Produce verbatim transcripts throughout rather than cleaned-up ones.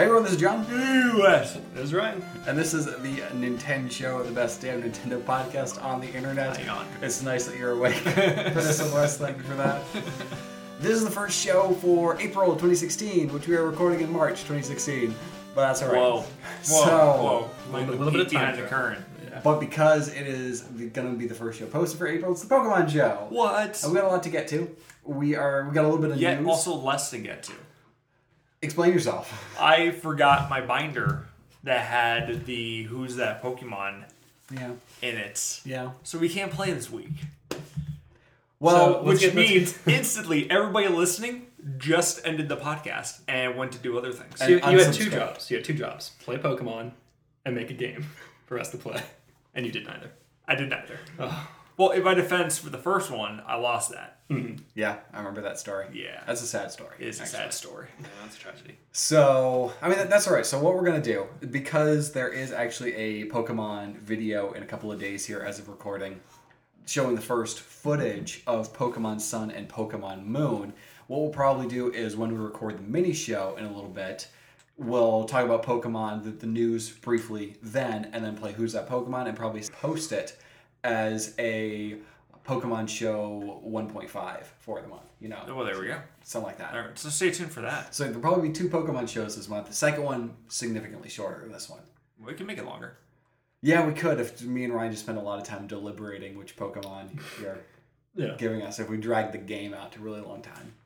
Hey everyone, this is John. Yes, this is Ryan. And this is the Nintendo Show, the best damn Nintendo podcast on the internet. Hang on. It's nice that you're awake for this and Wes. Thank you for that. This is the first show for April twenty sixteen, which we are recording in March twenty sixteen. But that's alright. Whoa. Whoa. So, Whoa. A little, little bit of time behind the current. Yeah. But because it is going to be the first show posted for April, it's the Pokemon show. What? And we got a lot to get to. We are we got a little bit of Yet news. also less to get to. Explain yourself. I forgot my binder that had the Who's That Pokemon Yeah. in it. Yeah. So we can't play this week. Well, So, Which get- let's means instantly everybody listening just ended the podcast and went to do other things. So you, And you had two unsubscribe. jobs. You had two jobs. Play Pokemon and make a game for us to play. And you did neither. I did neither. Oh. Well, in my defense, for the first one, I lost that. yeah, I remember that story. Yeah. That's a sad story. It's a actually. sad story. Yeah, that's a tragedy. So, I mean, that, that's all right. So what we're going to do, because there is actually a Pokemon video in a couple of days here as of recording, showing the first footage of Pokemon Sun and Pokemon Moon, what we'll probably do is when we record the mini show in a little bit, we'll talk about Pokemon, the, the news briefly then, and then play Who's That Pokemon, and probably post it as a Pokemon Show one point five for the month. You know, Well, there we go. something like that. All right, so stay tuned for that. So there'll probably be two Pokemon shows this month. The second one significantly shorter than this one. We can make it longer. Yeah, we could if me and Ryan just spent a lot of time deliberating which Pokemon you're Yeah. giving us. If we drag the game out to a really long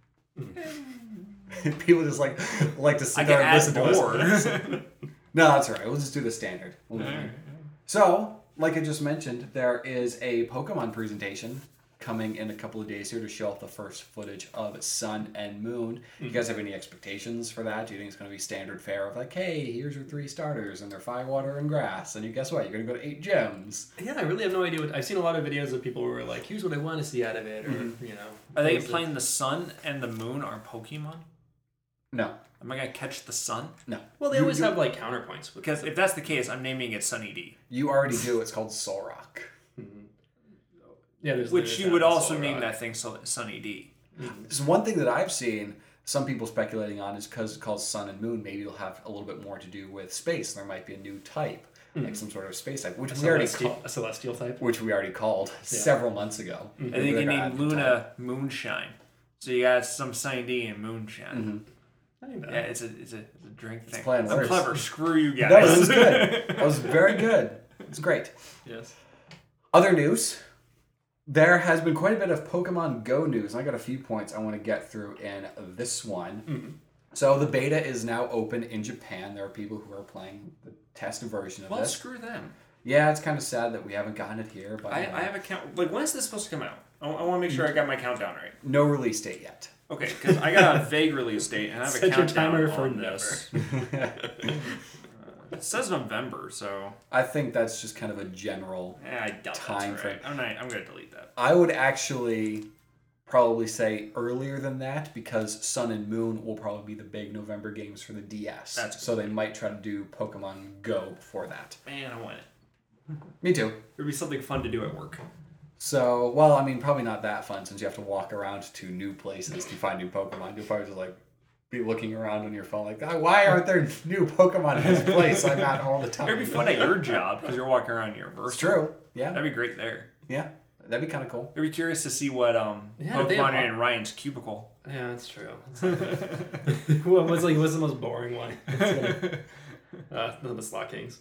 time, people just like like to sit I there can and listen add to more. us. No, that's all right. We'll just do the standard. We'll do it. So, like I just mentioned, there is a Pokemon presentation coming in a couple of days here to show off the first footage of Sun and Moon. You guys have any expectations for that? Do you think it's going to be standard fare of like, hey, here's your three starters and they're fire, water, and grass, and you guess what? You're going to go to eight gyms. Yeah, I really have no idea what... I've seen a lot of videos of people who are like, here's what I want to see out of it, or, you know... Are they things that- playing the sun and the moon are Pokemon? No, Am I gonna catch the sun? no. Well, they You- always you, have, like, counterpoints. With Because if that's the case, I'm naming it Sunny D. You already do. It's called Solrock. Yeah, there's Which there's you that would and also Solrock. name that thing so- Sunny D. So one thing that I've seen some people speculating on is because it's called Sun and Moon, maybe it'll have a little bit more to do with space. There might be a new type, like some sort of space type, which A we already celestial, called, a celestial type. which we already called several months ago. I think We're you gonna named add the Luna type. Moonshine. So you got some Sunny D and Moonshine. I think that. Yeah, it's a it's a, it's a drink thing. play on I'm words. clever. Screw you guys. No, that was good. That was very good. It's great. Yes. Other news. There has been quite a bit of Pokemon Go news. I got a few points I want to get through in this one. So the beta is now open in Japan. There are people who are playing the test version of Well, this. screw them. Yeah, it's kind of sad that we haven't gotten it here, but I, uh, I have a count. Like, when is this supposed to come out? I, I want to make sure I got my countdown right. no release date yet. Okay, because I got a vague release date and I have a Set your countdown timer on for this. It says November, so I think that's just kind of a general. eh, I doubt Time that's frame. right. I'm not. I'm gonna delete that. I would actually probably say earlier than that because Sun and Moon will probably be the big November games for the D S. That's so they might try to do Pokemon Go before that. Man, I want it. Me too. It'd be something fun to do at work. So, well, I mean, probably not that fun since you have to walk around to new places to find new Pokemon. You'll probably just like be looking around on your phone like, "Ah, why aren't there new Pokemon in this place I'm at all the time? It'd be fun at your job because you're walking around Universal. It's true. Yeah. That'd be great there. Yeah. That'd be kind of cool. I'd be curious to see what um Yeah, they have- Pokemon are in Ryan's cubicle. Yeah, that's true. what was like? What's the most boring one? uh, the Slot Kings.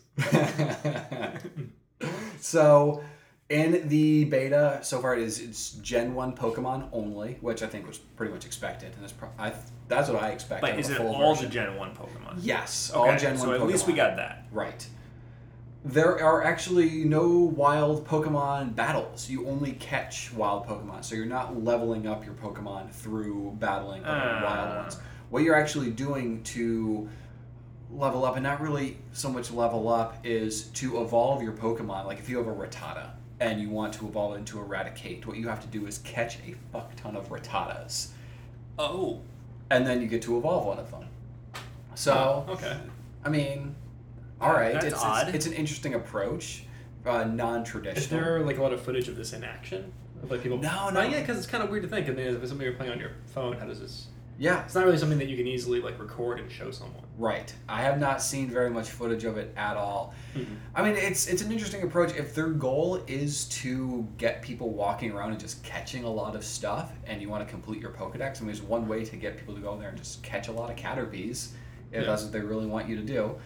So, in the beta so far, it is it's Gen One Pokemon only, which I think was pretty much expected, and that's pro- I that's what I expected. But of is a it full all version. the Gen one Pokemon? Yes, Okay, all Gen so One. at Pokemon. least we got that. Right. There are actually no wild Pokemon battles. You only catch wild Pokemon, so you're not leveling up your Pokemon through battling other Ah. wild ones. What you're actually doing to level up, and not really so much level up, is to evolve your Pokemon. Like if you have a Rattata and you want to evolve it into Eradicate, what you have to do is catch a fuck ton of Rattatas, Oh. and then you get to evolve one of them. So, Okay. I mean, all right, That's it's, it's odd. it's an interesting approach, uh, non-traditional. Is there like a lot of footage of this in action? Of like people? No, Not no. yet, because it's kind of weird to think. And if somebody you're playing on your phone, how does this? Yeah. It's not really something that you can easily like record and show someone. Right. I have not seen very much footage of it at all. Mm-hmm. I mean, it's it's an interesting approach. If their goal is to get people walking around and just catching a lot of stuff, and you want to complete your Pokedex, I mean, there's one way to get people to go there and just catch a lot of Caterpies, if Yeah. that's what they really want you to do.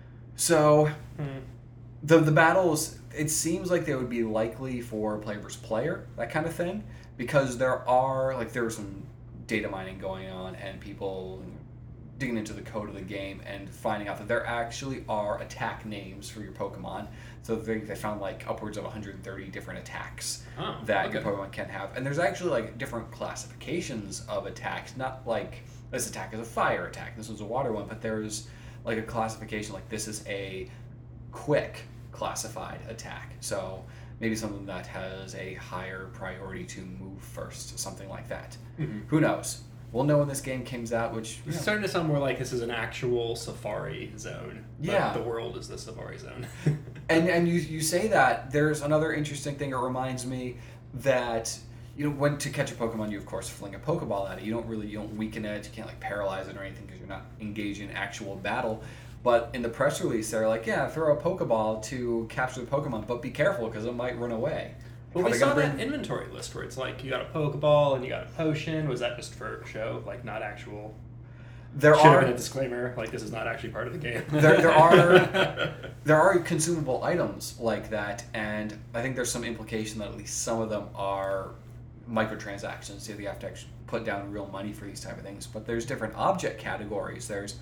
So, Mm-hmm. the the battles, it seems like they would be likely for player versus player, that kind of thing, because there are, like, there was some data mining going on, and people digging into the code of the game and finding out that there actually are attack names for your Pokemon. So they, they found like upwards of one hundred thirty different attacks Oh, that okay. your Pokemon can have. And there's actually like different classifications of attacks, not like this attack is a fire attack, this was a water one, but there's like a classification like this is a quick classified attack. So maybe something that has a higher priority to move first, something like that. Mm-hmm. Who knows? We'll know when this game comes out, which... It's starting to sound more like this is an actual safari zone. But Yeah. the world is the safari zone. And and you you say that, there's another interesting thing. It reminds me that, you know, when to catch a Pokemon, you of course fling a Pokeball at it. You don't really, you don't weaken it, you can't like paralyze it or anything because you're not engaging in actual battle. But in the press release, they're like, yeah, throw a Pokeball to capture the Pokemon, but be careful because it might run away. Well, Are we they saw gonna that bring- inventory list where it's like you got a Pokeball and you got a potion. Was that just for show? Like not actual? There Should have are been a disclaimer. Like this is not actually part of the game. there, there are there are consumable items like that, and I think there's some implication that at least some of them are microtransactions, so you have to actually put down real money for these type of things. But there's different object categories. There's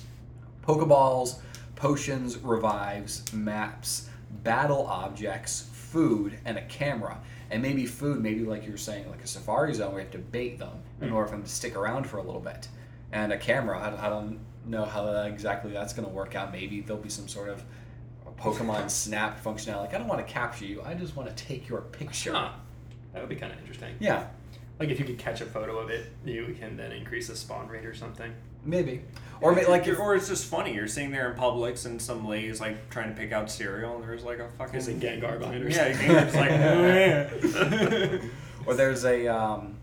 Pokeballs, potions, revives, maps, battle objects, food, and a camera. And maybe food, maybe like you were saying, like a safari zone, where you have to bait them in order for them to stick around for a little bit. And a camera, I, I don't know how that exactly that's going to work out. Maybe there'll be some sort of Pokemon Snap functionality. Like, I don't want to capture you, I just want to take your picture. Huh. That would be kind of interesting. Yeah, Like if you could catch a photo of it, you can then increase the spawn rate or something. maybe. Or may, like if, or it's just funny. You're sitting there in Publix and some lady's like trying to pick out cereal, and there's like a fucking There's a Gengar behind her. Yeah, Gengar's like, oh, yeah. or there's a um,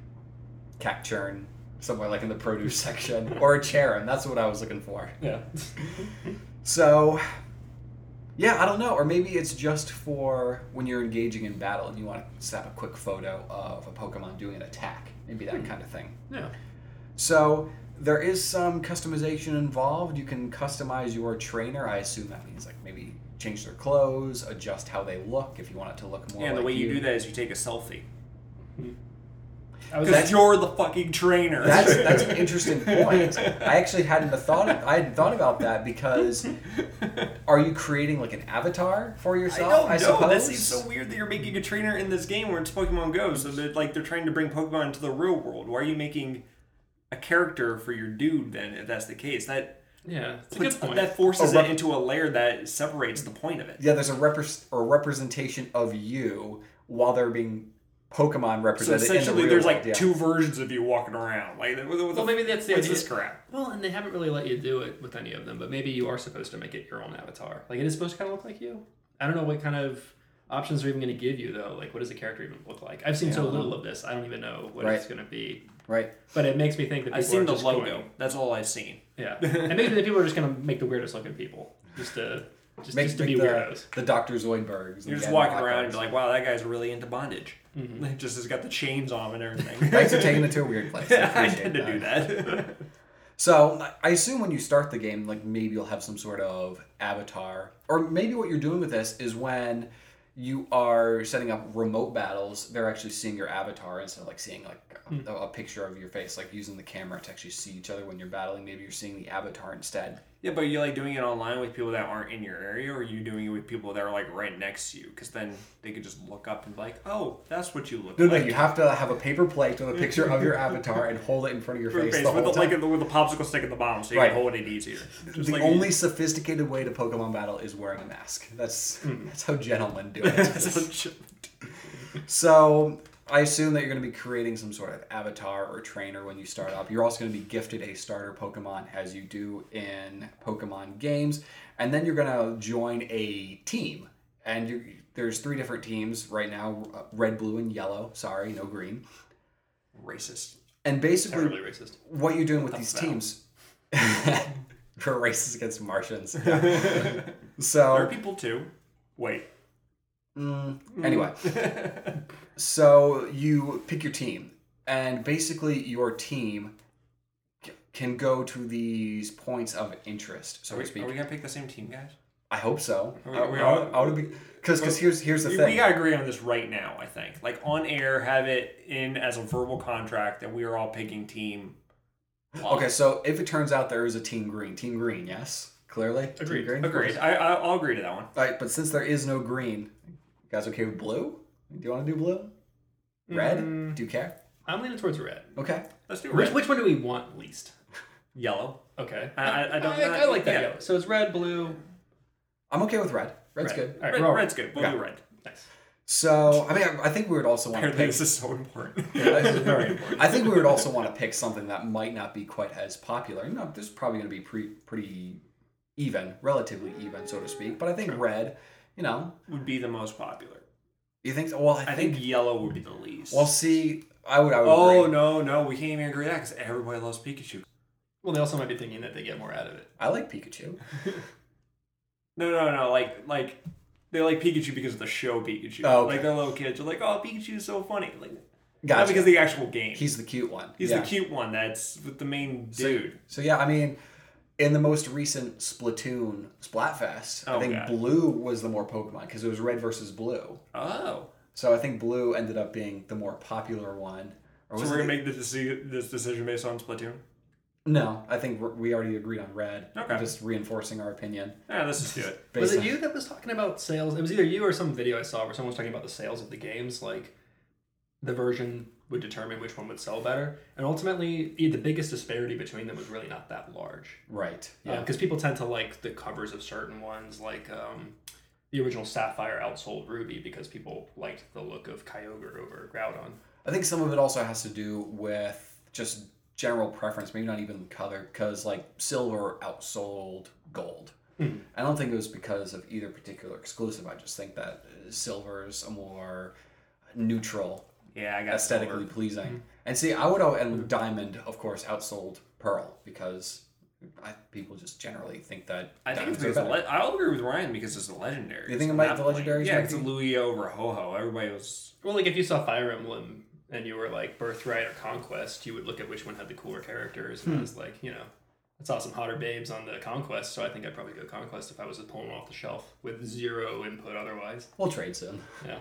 Cacturn somewhere like in the produce section, or a Charon. That's what I was looking for. Yeah. So, yeah, I don't know. Or maybe it's just for when you're engaging in battle and you want to snap a quick photo of a Pokemon doing an attack. Maybe that kind of thing. Yeah. So, there is some customization involved. You can customize your trainer. I assume that means like maybe change their clothes, adjust how they look if you want it to look more Yeah, and the like way you do that is you take a selfie. I was Because you're the fucking trainer. That's that's an interesting point. I actually hadn't thought of, I hadn't thought about that because are you creating like an avatar for I yourself? don't I, know. suppose. That seems so weird that you're making a trainer in this game where it's Pokemon Go. So they're like they're trying to bring Pokemon into the real world. Why are you making a character for your dude then? If that's the case, that Yeah, it's a puts, good point. that forces Oh, it rep- into a layer that separates the point of it. Yeah, there's a repre- or representation of you while they're being Pokemon So represented in the essentially, real there's world, like yeah. two versions of you walking around. Like, what the, Well, maybe that's the what's idea. this crap? Well, and they haven't really let you do it with any of them, but maybe you are supposed to make it your own avatar. Like, it is supposed to kind of look like you. I don't know what kind of options they're even going to give you, though. Like, what does the character even look like? I've seen Yeah, I so don't little of this, I don't even know what Right. it's going to be. Right. But it makes me think that people I've seen are the just logo. going- That's all I've seen. Yeah. And maybe the people are just going to make the weirdest looking people. Just to, just, Make, just to make be the, weirdos. the Doctor Zoidbergs. You're and just Gandalf walking around and Blackguards. you're like, wow, that guy's really into bondage. Mm-hmm. He just has got the chains on him and everything. Thanks for taking it to a weird place. I appreciate tend to do that. So, I assume when you start the game, like maybe you'll have some sort of avatar. Or maybe what you're doing with this is when you are setting up remote battles, they're actually seeing your avatar instead of like seeing like a, a picture of your face, like using the camera to actually see each other when you're battling. Maybe you're seeing the avatar instead. Yeah, but are you like doing it online with people that aren't in your area, or are you doing it with people that are like right next to you? Because then they could just look up and be like, oh, that's what you look No, like. no, you have to have a paper plate with a picture of your avatar and hold it in front of your Your face, face the with, whole the, time. like, with a popsicle stick at the bottom so you Right. can hold it easier. Just The like only sophisticated way to Pokemon battle is wearing a mask. That's that's how gentlemen do it. So I assume that you're going to be creating some sort of avatar or trainer when you start up. You're also going to be gifted a starter Pokemon as you do in Pokemon games. And then you're going to join a team. And you there's three different teams right now, uh, red, blue, and yellow. Sorry, no green. racist. And basically, Terribly racist. what you're doing with That's these foul. teams, for racist against Martians. Yeah. There are So, people too. Wait. mm, anyway, so you pick your team, and basically your team c- can go to these points of interest, so Are to we, speak. are we gonna pick the same team, guys? I hope so. Are we- I, we I, all- would- I would be because because here's here's the We, thing. we gotta agree on this right now. I think, like on air, have it in as a verbal contract that we are all picking team. Okay, so if it turns out there is a team green, team green, yes, clearly. Agreed. Team green? Agreed. I, I I'll agree to that one. All right, but since there is no green, you guys okay with blue? Do you want to do blue? Red? Mm. Do you care? I'm leaning towards red. Okay. Let's do Which, red. which one do we want least? Yellow. Okay. I- I- I don't- I, I like that yeah. yellow. So it's red, blue. I'm okay with red. Red's Red. good. All right, Red, we're all- red's good. We'll Yeah. do red. Nice. So, I mean, I, I think we would also want to Apparently, pick. this is so important. Yeah, this is very important. I think we would also want to pick something that might not be quite as popular. You know, this is probably going to be pre- pretty even, relatively even, so to speak. But I think red, you know, Would be the most popular. you think? Well, I, I think. think yellow would be the least. Well, see, I would. I would oh agree. no, no, we can't even agree with that because everybody loves Pikachu. Well, they also might be thinking that they get more out of it. I like Pikachu. No, no, no, like like they like Pikachu because of the show Pikachu. Oh, okay. Like they're little kids are like, oh, Pikachu's so funny. Like Gotcha. not because of the actual game. He's the cute one. He's Yeah. the cute one that's with the main So- dude. So yeah, I mean, in the most recent Splatoon Splatfest, Oh, I think God. blue was the more Pokemon because it was red versus blue. Oh. So I think blue ended up being the more popular one. Or So was we're it gonna the- make the deci- this decision based on Splatoon? No, I think we're- we already agreed on red. Okay. We're just reinforcing our opinion. Yeah, let's just do it. Was based it on- you that was talking about sales? It was either you or some video I saw where someone was talking about the sales of the games. Like, the version would determine which one would sell better. And ultimately, e- the biggest disparity between them was really not that large. Right. Yeah, Yeah. because people tend to like the covers of certain ones, like um, the original Sapphire outsold Ruby because people liked the look of Kyogre over Groudon. I think some of it also has to do with just general preference, maybe not even color, because like silver outsold gold. Mhm. I don't think it was because of either particular exclusive. I just think that uh, silver is a more neutral, Yeah, I got aesthetically silver. pleasing. And see, I would, and diamond, of course, outsold pearl because I, people just generally think that I think it's diamonds are because the better. le- I'll agree with Ryan because it's the legendary. You think it might- the legendaries Yeah, might it's be? Lugia over Ho-Ho. Everybody was. Well, like if you saw Fire Emblem and you were like Birthright or Conquest, you would look at which one had the cooler characters, and I was like, you know, I saw some hotter babes on the Conquest, so I think I'd probably go Conquest if I was just pulling off the shelf with zero input otherwise. We'll trade soon. Yeah.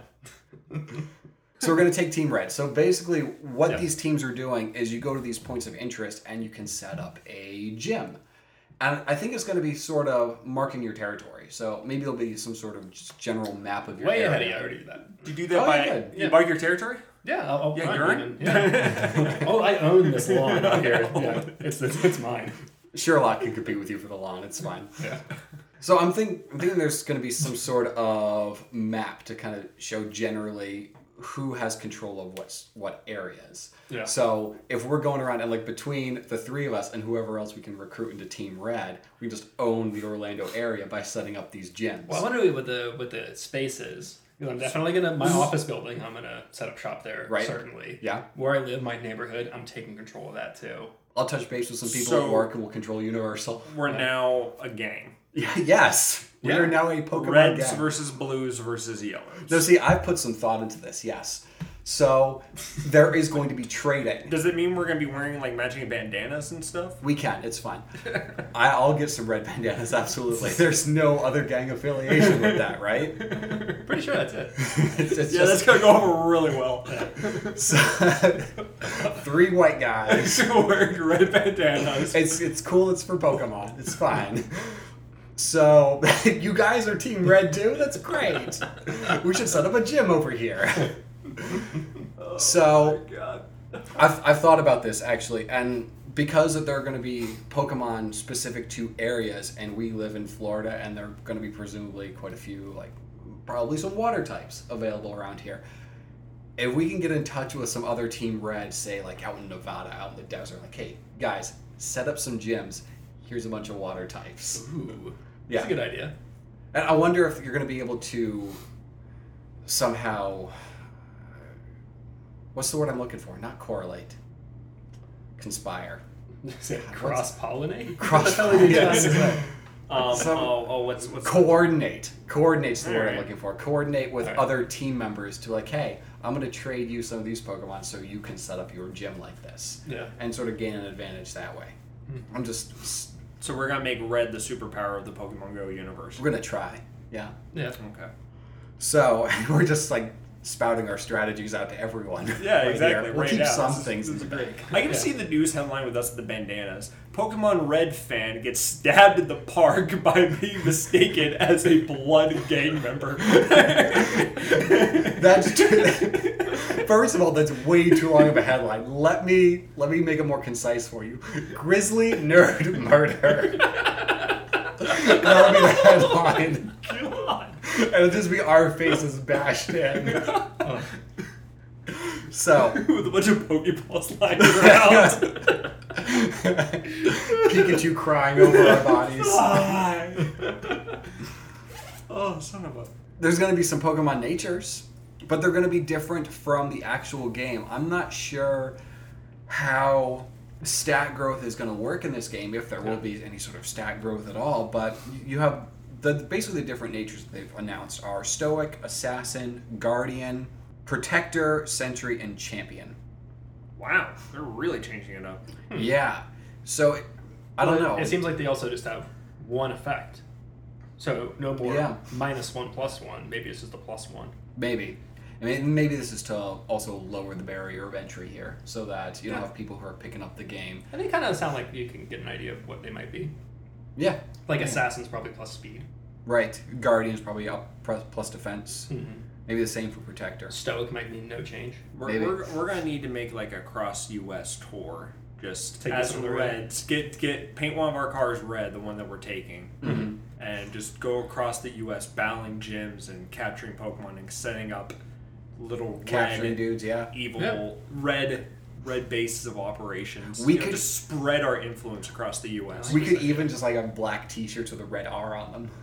So we're going to take Team Red. So basically, what Yeah. these teams are doing is you go to these points of interest and you can set up a gym. And I think it's going to be sort of marking your territory. So maybe there'll be some sort of just general map of your Way area. ahead of you. I already did that. You do that Oh, by you did. you Yeah. mark your territory. Yeah, I'll, I'll Yeah, fine, you're even. in. Yeah. Oh, I own this lawn out here. Yeah, it's, it's it's mine. Sherlock can compete with you for the lawn. It's fine. Yeah. So I'm, think, I'm thinking there's going to be some sort of map to kind of show generally who has control of what's what areas. Yeah. So if we're going around and like between the three of us and whoever else we can recruit into Team Red, we just own the Orlando area by setting up these gyms. Well, I wonder what the what the space is. Because I'm definitely gonna my office building. I'm gonna set up shop there. Right. Certainly. Yeah. Where I live, my neighborhood, I'm taking control of that too. I'll touch base with some people So- at work and we'll control Universal. We're now a gang. Yeah, yes. We Yeah. are now a Pokemon Reds gang. versus blues versus yellows. No, see, I've put some thought into this, yes. So there is going to be trading. Does it mean we're gonna be wearing like matching bandanas and stuff? We can, it's fine. I, I'll get some red bandanas, absolutely. There's no other gang affiliation with that, right? Pretty sure that's it. It's, it's Yeah, that's just gonna go over really well. so, three white guys. Wearing red bandanas. It's it's cool. It's for Pokemon. It's fine. So you guys are Team Red too. That's great. We should set up a gym over here. So Oh my God. I've I've thought about this actually, and because that there are going to be Pokemon specific to areas, and we live in Florida, and there are going to be presumably quite a few, like probably some water types available around here. If we can get in touch with some other Team Red, say like out in Nevada, out in the desert, like, hey guys, set up some gyms. Here's a bunch of water types. Ooh. Yeah. That's a good idea. And I wonder if you're going to be able to somehow. What's the word I'm looking for? Not correlate. conspire. Cross pollinate. Cross Yes. Um, Some- oh, oh, what's what's Coordinate. Coordinate's the word I'm Alright. looking for. Coordinate with Alright. other team members to like, hey, I'm going to trade you some of these Pokemon so you can set up your gym like this. Yeah. And sort of gain an advantage that way. I'm just, So we're gonna make red the superpower of the Pokemon Go universe. we're going to try. Yeah. Yeah. Okay. So we're just like spouting our strategies out to everyone. Yeah, right exactly. here. We'll right keep now. some This is- things this in is the great. bank. I can Yeah. see the news headline with us with the bandanas. Pokemon Red fan gets stabbed in the park by being mistaken as a blood gang member. That's too, first of all, that's way too long of a headline. Let me let me make it more concise for you. Grizzly nerd murder. That'll be the headline. God. And it'll just be our faces bashed in. So With a bunch of Pokeballs lying around. Pikachu crying over our bodies. Oh, son of a. There's going to be some Pokemon natures, but they're going to be different from the actual game. I'm not sure how stat growth is going to work in this game, if there will be any sort of stat growth at all, but you have the basically the different natures that they've announced are Stoic, Assassin, Guardian, Protector, Sentry, and Champion. Wow, they're really changing it up. Yeah. So, I don't Well, know. It seems like they also just have one effect. So no more Yeah. minus one plus one. Maybe it's just a plus one. Maybe. I mean, maybe this is to also lower the barrier of entry here, so that you don't Yeah. have people who are picking up the game. And they kind of sound like you can get an idea of what they might be. Yeah. Like Yeah. Assassin's probably plus speed. Right. Guardian's probably up plus plus defense. Mm-hmm. Maybe the same for Protector. Stoic might mean no change. We're, Maybe. we're, we're gonna need to make like a cross U S tour. Just Take as this on the road. reds, get get paint one of our cars red, the one that we're taking, Mm-hmm. and just go across the U S battling gyms and capturing Pokemon and setting up little Capturing red, dudes, yeah. evil Yeah. red red bases of operations. We You know, could- just spread our influence across the U S We could even just like have black t-shirts with a red R on them.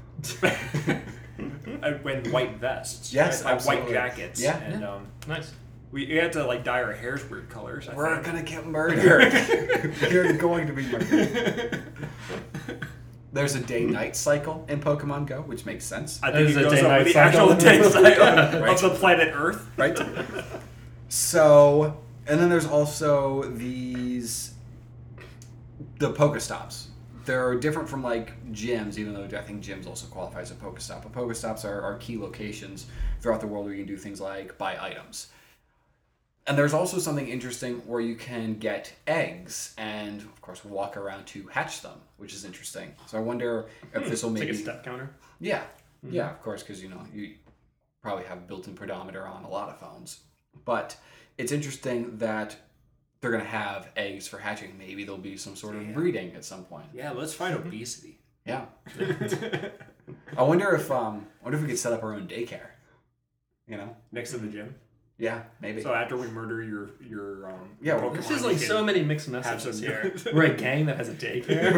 and when white vests. Yes, right? Like white absolutely. jackets. Yeah. and um, Nice. we, we had to like dye our hairs weird colors. I We're think. gonna get murdered. You're going to be murdered. There's a day-night cycle in Pokemon Go, which makes sense, I think There's it a goes day-night over the cycle. actual day cycle Right. of the planet Earth. right? So, and then there's also these the Pokestops. They're different from like gyms, even though I think gyms also qualify as a Pokestop. But Pokestops are, are key locations throughout the world where you can do things like buy items. And there's also something interesting where you can get eggs and, of course, walk around to hatch them, which is interesting. So I wonder if this will It's maybe... like a step counter. Yeah, yeah, of course, because you know you probably have built-in pedometer on a lot of phones. But it's interesting that they're gonna have eggs for hatching. Maybe there'll be some sort of Yeah. breeding at some point. Yeah, let's fight obesity. Yeah, I wonder if um, I wonder if we could set up our own daycare. You know? Next to the gym. Yeah, maybe. So after we murder your your um Yeah, well, Pokemon, This is you like can so many mixed have messages some- here. We're a gang that has a daycare.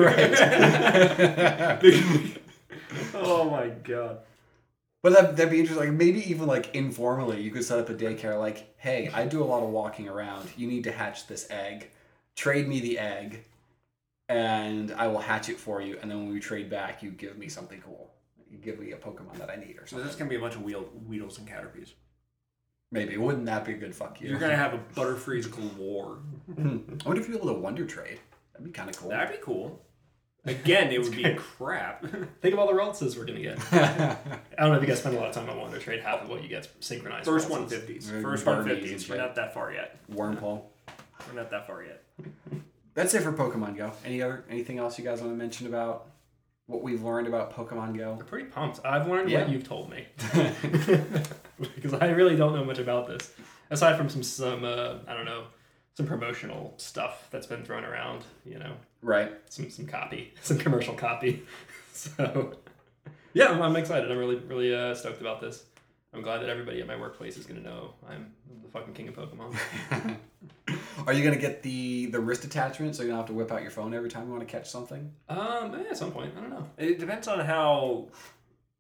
right. Oh my god. But that, that'd be interesting. Like maybe even like informally, you could set up a daycare. Like, hey, I do a lot of walking around. You need to hatch this egg. Trade me the egg, and I will hatch it for you. And then when we trade back, you give me something cool. You give me a Pokemon that I need or So something. this is gonna be a bunch of wheel, Weedles and Caterpies. Maybe wouldn't that be a good fuck you? You're gonna have a Butterfree's galore. I wonder if you'd be able to wonder trade. That'd be kind of cool. That'd be cool. Again, it would be crap. Think of all the relatives we're gonna get. I don't know if you guys spend a lot of time on Wonder Trade. Half of what you get synchronized. First relatives. one fifties. Maybe First Barneys one and fifties. We're shit. not that far yet. Wormpole. We're not that far yet. That's it for Pokemon Go. Any other anything else you guys want to mention about what we've learned about Pokemon Go? I'm pretty pumped. I've learned Yeah. what you've told me because I really don't know much about this, aside from some some uh, I don't know some promotional stuff that's been thrown around. You know, Right. some some copy, some commercial copy. So yeah, I'm, I'm excited. I'm really really uh, stoked about this. I'm glad that everybody at my workplace is gonna know I'm the fucking king of Pokemon. Are you gonna get the the wrist attachment so you don't have to whip out your phone every time you want to catch something? Um, yeah, at some point, I don't know. It depends on how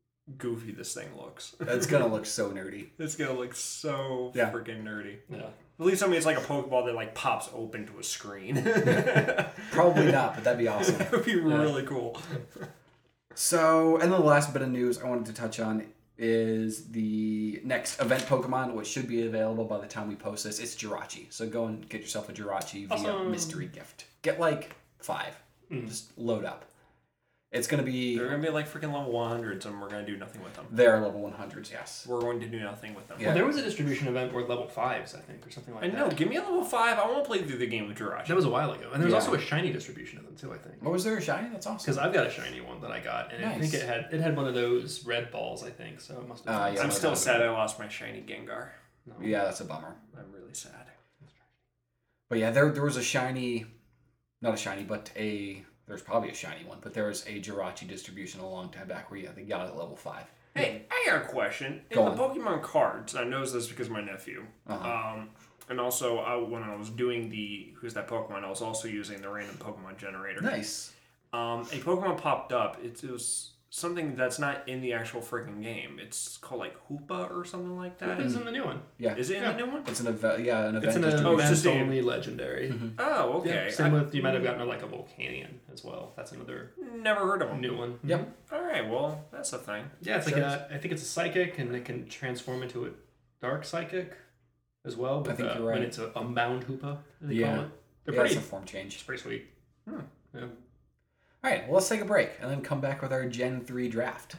goofy this thing looks. It's gonna look so nerdy. It's gonna look so Yeah. freaking nerdy. Yeah, Please tell me it's like a Pokeball that like pops open to a screen. Probably not, but that'd be awesome. That would be really cool. So, and then the last bit of news I wanted to touch on is the next event Pokemon, which should be available by the time we post this. It's Jirachi. So go and get yourself a Jirachi via Awesome. mystery gift. Get like five. Mm. Just load up. It's going to be... They're going to be like freaking level one hundreds and we're going to do nothing with them. They're level one hundreds, yes. We're going to do nothing with them. Yeah. Well, there was a distribution event where level fives, I think, or something like I that. know. Give me a level five. I want to play through the game with Jirachi. That was a while ago. And there was Yeah. also a shiny distribution of them, too, I think. What was there, a shiny? That's awesome. Because I've got a shiny one that I got, and I Nice. think it had it had one of those red balls, I think, so it must have Uh, been. yeah, I'm no still doubt. sad I lost my shiny Gengar. No. Yeah, that's a bummer. I'm really sad. But yeah, there there was a shiny... Not a shiny, but a... There's probably a shiny one, but there was a Jirachi distribution a long time back where you, they got it at level five. Hey, I got a question. In Go the Pokemon cards, I noticed this because of my nephew. Uh-huh. Um, and also, I, when I was doing the Who's That Pokemon, I was also using the random Pokemon generator. Nice. Um, a Pokemon popped up. It, it was something that's not in the actual freaking game. It's called like Hoopa or something like that. It's in the new one. Yeah. Is it in Yeah. the new one? It's an event, yeah, an event It's an distribution. Oh, it's just a- event-only legendary. Oh, okay. Yeah, same I with, you might have gotten like a Volcanion as well. That's another never heard of them. new one. Yep. All right, well, that's a thing. Yeah, it's like Sure. a, I think it's a psychic, and it can transform into a dark psychic as well. But I think uh, you're right. when it's a unbound Hoopa, as they Yeah. call it. They're Yeah, pretty, it's a form change. it's pretty sweet. Hmm. Yeah. All right, well, let's take a break and then come back with our Gen three draft.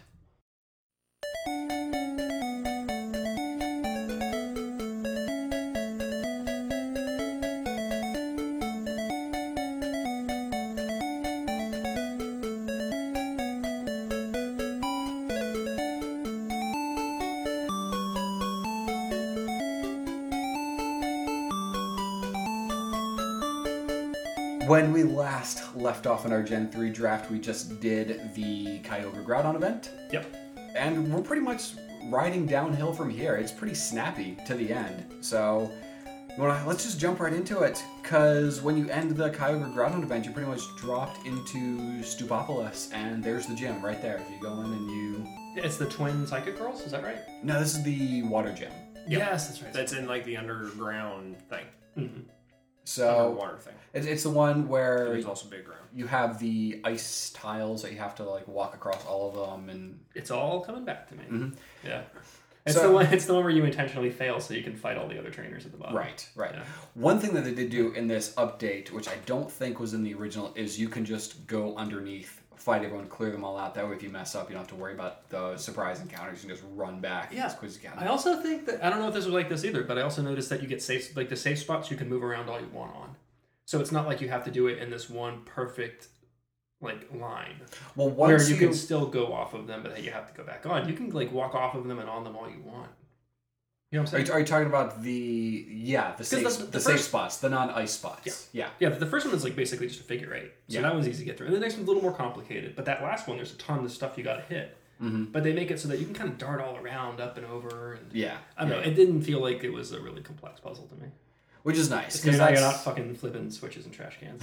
When we last left off in our Gen three draft, we just did the Kyogre Groudon event. Yep. And we're pretty much riding downhill from here. It's pretty snappy to the end. So, well, let's just jump right into it. Because when you end the Kyogre Groudon event, you pretty much dropped into Stupopolis, and there's the gym right there. If you go in and you... It's the twin psychic girls, is that right? No, this is the water gym. Yes, that's right. That's in like the underground thing. Mm-hmm. So, Underwater thing. it's, it's the one where There's also big ground. you have the ice tiles that you have to like walk across all of them, and It's all coming back to me. Mhm. Yeah. It's So- the one. It's the one where you intentionally fail so you can fight all the other trainers at the bottom. right, right. Yeah. One thing that they did do in this update, which I don't think was in the original, is you can just go underneath, fight everyone, clear them all out. That way, if you mess up, you don't have to worry about the surprise encounters. You can just run back Yeah. as quick as you can. I also think that I don't know if this was like this either, but I also noticed that you get safe, like the safe spots you can move around all you want on. So it's not like you have to do it in this one perfect like line well, where once you, you, can still go off of them, but then you have to go back on. You can like walk off of them and on them all you want. You know what I'm are saying? you, are you talking about the yeah the safe the- the, the safe first- spots, the non-ice spots? Yeah. Yeah, the first one is like basically just a figure eight, so Yeah. that one's easy to get through. And the next one's a little more complicated, but that last one there's a ton of stuff you got to hit. Mm-hmm. But they make it so that you can kind of dart all around, up and over, and Yeah. I don't yeah. know. It didn't feel like it was a really complex puzzle to me. Which is nice Because because now you're not that's fucking flipping switches and trash cans.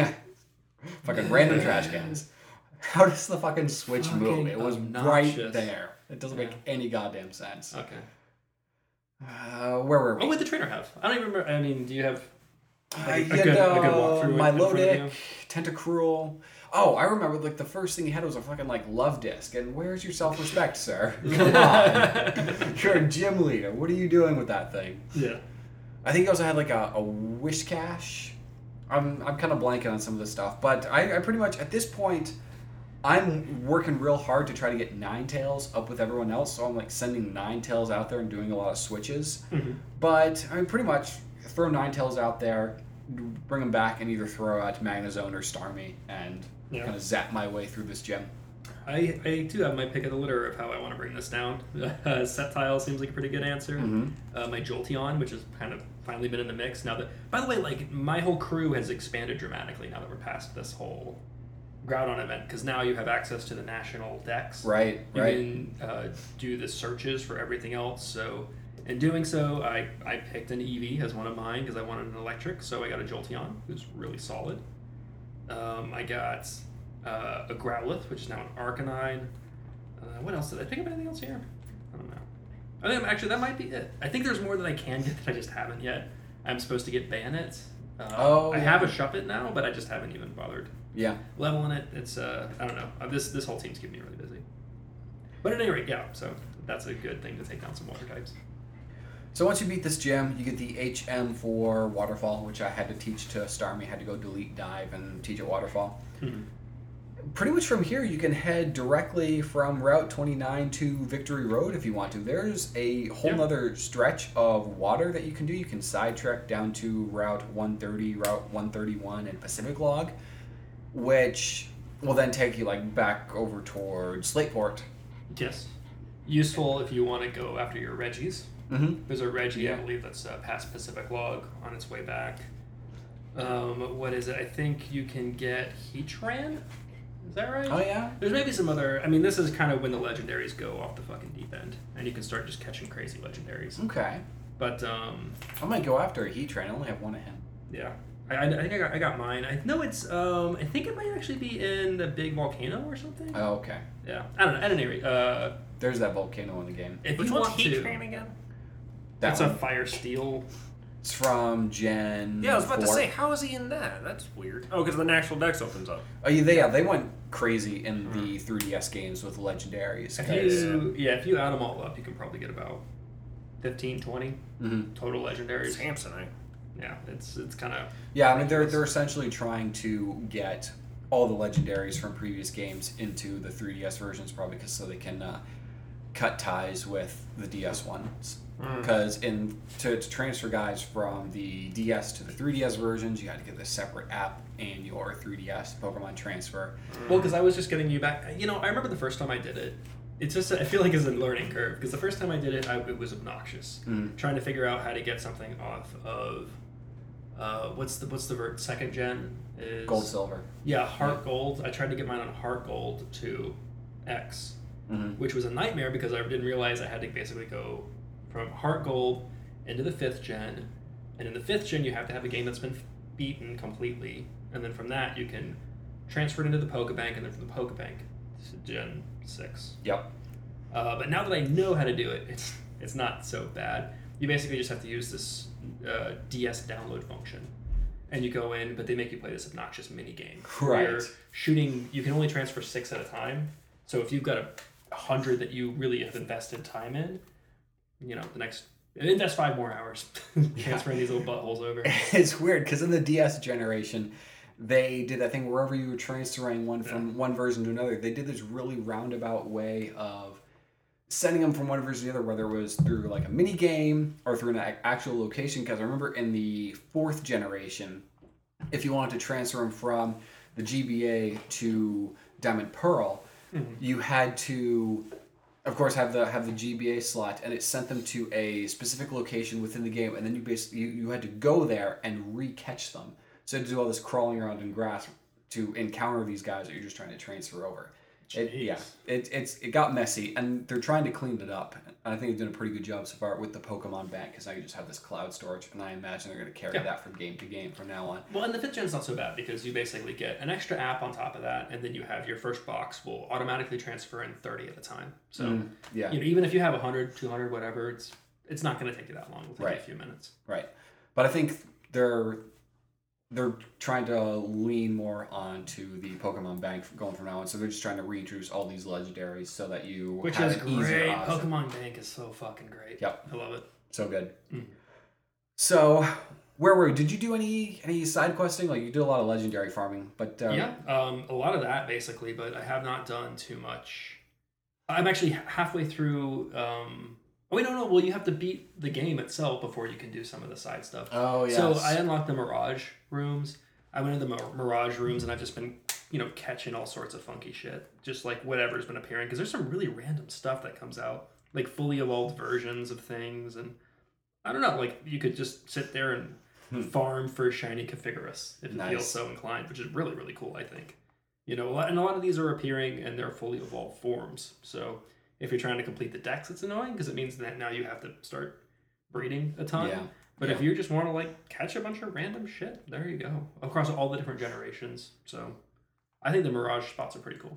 fucking random trash cans. How does the fucking switch Fucking move? It was right obnoxious. there. It doesn't make Yeah. any goddamn sense. Okay. Uh, where were we? Oh, wait, the trainer have. I don't even remember. I mean, do you have Uh, like, a, you good, know, a good walkthrough my in front of Lodic, you? Tentacruel. Oh, I remember. Like the first thing he had was a fucking like love disc. And where's your self-respect, sir? Come on, you're a gym leader. What are you doing with that thing? Yeah. I think he also had like a, a wish cache. I'm I'm kind of blanking on some of this stuff, but I, I pretty much at this point. I'm working real hard to try to get Ninetales up with everyone else, so I'm like sending Ninetales out there and doing a lot of switches. Mm-hmm. But I mean, pretty much throw Ninetales out there, bring them back, and either throw out Magnezone or Starmie, and Yeah. kind of zap my way through this gym. I, I do have my pick of the litter of how I want to bring this down. Uh, Sceptile seems like a pretty good answer. Mhm. Uh, my Jolteon, which has kind of finally been in the mix now that. By the way, like my whole crew has expanded dramatically now that we're past this whole Groudon event, because now you have access to the national decks. Right, You right. can uh, do the searches for everything else. So in doing so, I, I picked an Eevee as one of mine because I wanted an electric. So I got a Jolteon, who's really solid. Um, I got uh, a Growlithe, which is now an Arcanine. Uh, what else did I pick up? Anything else here? I don't know. I think actually that might be it. I think there's more that I can get that I just haven't yet. I'm supposed to get Bayonet. Uh, Oh, I yeah. have a Shuppet now, but I just haven't even bothered Yeah. leveling it. It's uh, I don't know. Uh, this this whole team's keeping me really busy. But at any rate, yeah. So that's a good thing to take down some water types. So once you beat this gym, you get the H M for Waterfall, which I had to teach to Starmie. Had to go delete dive and teach it Waterfall. Mm-hmm. Pretty much from here, you can head directly from Route twenty-nine to Victory Road if you want to. There's a whole Yeah. nother stretch of water that you can do. You can sidetrack down to Route one thirty, Route one thirty-one, and Pacific Log, which will then take you like back over towards Slateport. Yes. Useful if you want to go after your Reggies. Mm-hmm. There's a Reggie, Yeah. I believe, that's uh, past Pacific Log on its way back. Um, what is it? I think you can get Heatran? Is that right? Oh, yeah? There's maybe some other... I mean, this is kind of when the legendaries go off the fucking deep end. And you can start just catching crazy legendaries. Okay. But, um... I might go after a Heatran. I only have one of him. yeah. I, I, I think I got, I got mine. I know it's... Um, I think it might actually be in the big volcano or something. Oh, okay. Yeah. I don't know. At any rate, uh... There's that volcano in the game. if Which you one's want Heat to... Train again? That It's one. a Fire Steel... It's from Gen Yeah, I was about to four. say, how is he in that? That's weird. Oh, because the National Dex opens up. Oh, yeah, they, yeah, they went crazy in the three D S games with legendaries. If 'cause- you, yeah, if you add them all up, you can probably get about fifteen, twenty Mhm. total legendaries. Samsonite. Yeah, it's it's kind of Yeah, I mean they're they're essentially trying to get all the legendaries from previous games into the three D S versions, probably because so they can uh, cut ties with the D S ones. Because in to, to transfer guys from the D S to the three D S versions, you had to get this separate app in your three D S Pokemon Transfer. well, because I was just getting you back. You know, I remember the first time I did it. It's just I feel like it's a learning curve because the first time I did it, I, it was obnoxious. Mm. Trying to figure out how to get something off of uh, what's the what's the ver- second gen is Gold, silver. Yeah, Heart Gold. I tried to get mine on Heart Gold to X. Mm-hmm. Which was a nightmare because I didn't realize I had to basically go from Heart Gold into the fifth gen, and in the fifth gen you have to have a game that's been beaten completely, and then from that you can transfer it into the Pokebank, and then from the Pokebank to Gen six. Yep. Uh, but now that I know how to do it, it's it's not so bad. You basically just have to use this uh, D S download function, and you go in, but they make you play this obnoxious mini game. Right. You're shooting. You can only transfer six at a time. So if you've got a hundred that you really have invested time in, you know, the next invest five more hours transferring these little buttholes over. It's weird because in the D S generation, they did that thing wherever you were transferring one from Yeah. one version to another. They did this really roundabout way of sending them from one version to the other, whether it was through like a mini game or through an a- actual location. Because I remember in the fourth generation, if you wanted to transfer them from the G B A to Diamond Pearl, Mm-hmm. you had to, of course, have the have the G B A slot, and it sent them to a specific location within the game, and then you basically you, you had to go there and re-catch them. So you had to do all this crawling around in grass to encounter these guys that you're just trying to transfer over. It, Jeez. yeah, it it's it got messy, and they're trying to clean it up. And I think they've done a pretty good job so far with the Pokemon Bank, because now you just have this cloud storage, and I imagine they're going to carry Yeah. that from game to game from now on. Well, and the fifth gen's not so bad because you basically get an extra app on top of that, and then you have your first box will automatically transfer in thirty at a time. So Mm, yeah. you know, even if you have one hundred, two hundred, whatever, it's it's not going to take you that long. It'll take you Right. a few minutes. Right. But I think they're they're trying to lean more onto the Pokemon Bank going from now on. So they're just trying to reintroduce all these legendaries so that you Which have is an easier great. option. Pokemon Bank is so fucking great. Yep. I love it. So good. Mm. So where were you? Did you do any any side questing? Like you did a lot of legendary farming, but uh, Yeah, um, a lot of that basically, but I have not done too much. I'm actually halfway through. Um, oh wait, no, no. Well, you have to beat the game itself before you can do some of the side stuff. Oh yes. So I unlocked the Mirage rooms. I went into the Mir- Mirage rooms, and I've just been, you know, catching all sorts of funky shit, just like whatever's been appearing. Because there's some really random stuff that comes out, like fully evolved versions of things, and I don't know. Like you could just sit there and Hmm. farm for shiny Cafigarus if you feel Nice. so inclined, which is really really cool. I think, you know, a lot- and a lot of these are appearing in their fully evolved forms. So if you're trying to complete the dex, it's annoying because it means that now you have to start breeding a ton. Yeah. But Yeah. if you just want to like catch a bunch of random shit, there you go. Across all the different generations. So I think the Mirage spots are pretty cool.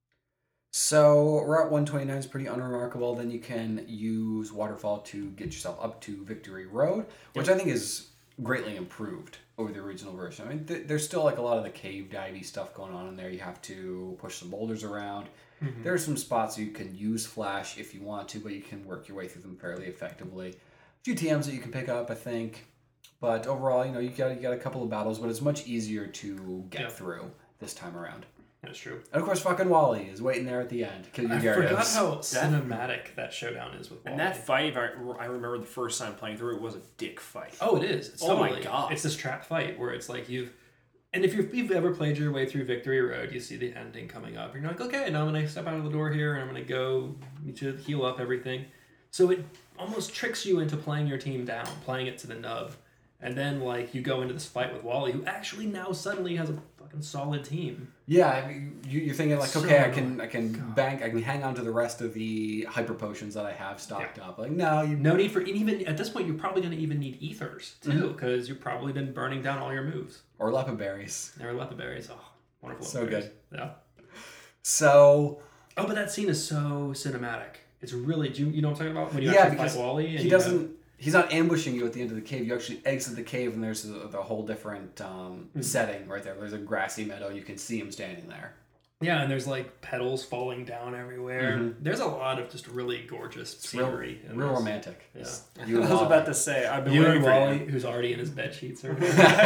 So Route one twenty-nine is pretty unremarkable. Then you can use Waterfall to get yourself up to Victory Road, which I think is greatly improved over the original version. I mean, th- there's still like a lot of the cave divey stuff going on in there. You have to push some boulders around. Mm-hmm. There are some spots you can use Flash if you want to, but you can work your way through them fairly effectively. A few T Ms that you can pick up, I think. But overall, you know, you got you got a couple of battles, but it's much easier to get yep. through this time around. That's true. And of course, fucking Wally is waiting there at the end. I forgot how cinematic that showdown is with Wally. And that fight, I, I remember the first time playing through it was a dick fight. Oh, it is. It's oh totally, my god! It's this trap fight where it's like you've, and if you've, you've ever played your way through Victory Road, you see the ending coming up. You're like, okay, now I'm gonna step out of the door here, and I'm gonna go to heal up everything. So it almost tricks you into playing your team down, playing it to the nub. And then, like, you go into this fight with Wally, who actually now suddenly has a fucking solid team. Yeah, I mean, you, you're thinking like, so okay, I can, I can God. bank, I can hang on to the rest of the hyper potions that I have stocked yeah. up. Like, no, you no need for, and even at this point, you're probably going to even need ethers too, because mm-hmm. you've probably been burning down all your moves. Or lepa berries. Or lepa berries. Oh, wonderful. So berries. good. Yeah. So. Oh, but that scene is so cinematic. It's really, do you, you know what I'm talking about when you yeah, actually fight Wally. And he doesn't. Have, He's not ambushing you at the end of the cave. You actually exit the cave, and there's a, a whole different um, mm-hmm. setting right there. There's a grassy meadow, and you can see him standing there. Yeah, and there's like petals falling down everywhere. Mm-hmm. There's a lot of just really gorgeous it's scenery. Real, real romantic. Yeah. You I was about to say, I've been you waiting and for Wally, you. who's already in his bed sheets. Or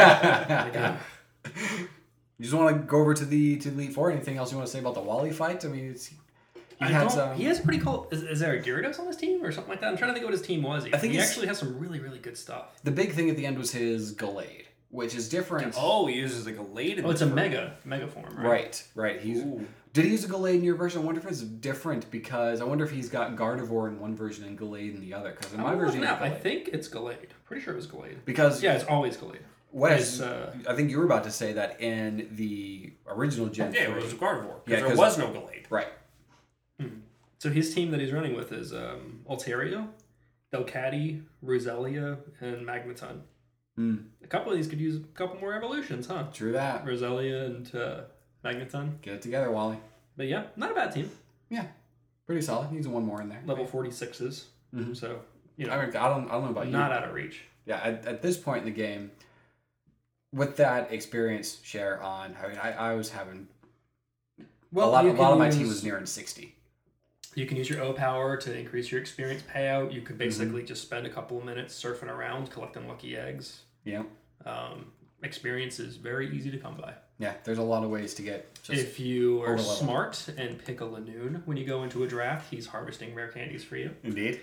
you just want to go over to the to the Elite Four? Anything else you want to say about the Wally fight? I mean, it's. He, has, um, he has a pretty cool. Is, is there a Gyarados on his team or something like that? I'm trying to think of what his team was. He, I think he actually has some really, really good stuff. The big thing at the end was his Gallade, which is different. Oh, he uses a Gallade. In oh, it's a version. mega, mega form, right? Right, right. He's. Ooh. Did he use a Gallade in your version? I wonder if it's different because I wonder if he's got Gardevoir in one version and Gallade in the other. Because in my version, now. I think it's Gallade. Pretty sure it was Gallade. Because yeah, it's always Gallade. Wes, uh, I think you were about to say that in the original Gen yeah, three, it was Gardevoir. Yeah, there was no Gallade. Right. Hmm. So his team that he's running with is um, Altaria, Delcatty, Roselia, and Magneton. Mm. A couple of these could use a couple more evolutions, huh? True that. Roselia and uh, Magneton. Get it together, Wally. But yeah, not a bad team. Yeah, pretty solid. Needs one more in there. Level forty-sixes. Mm-hmm. So, you know. I, mean, I, don't, I don't know about not you. Not out of reach. Yeah, at, at this point in the game, with that experience share on, I mean, I, I was having... Well, a lot, a lot of my use... team was nearing sixty. You can use your O power to increase your experience payout. You could basically mm-hmm. just spend a couple of minutes surfing around, collecting lucky eggs. Yeah. Um, experience is very easy to come by. Yeah, there's a lot of ways to get just if you are smart and pick a Lanoon when you go into a draft, he's harvesting rare candies for you. Indeed.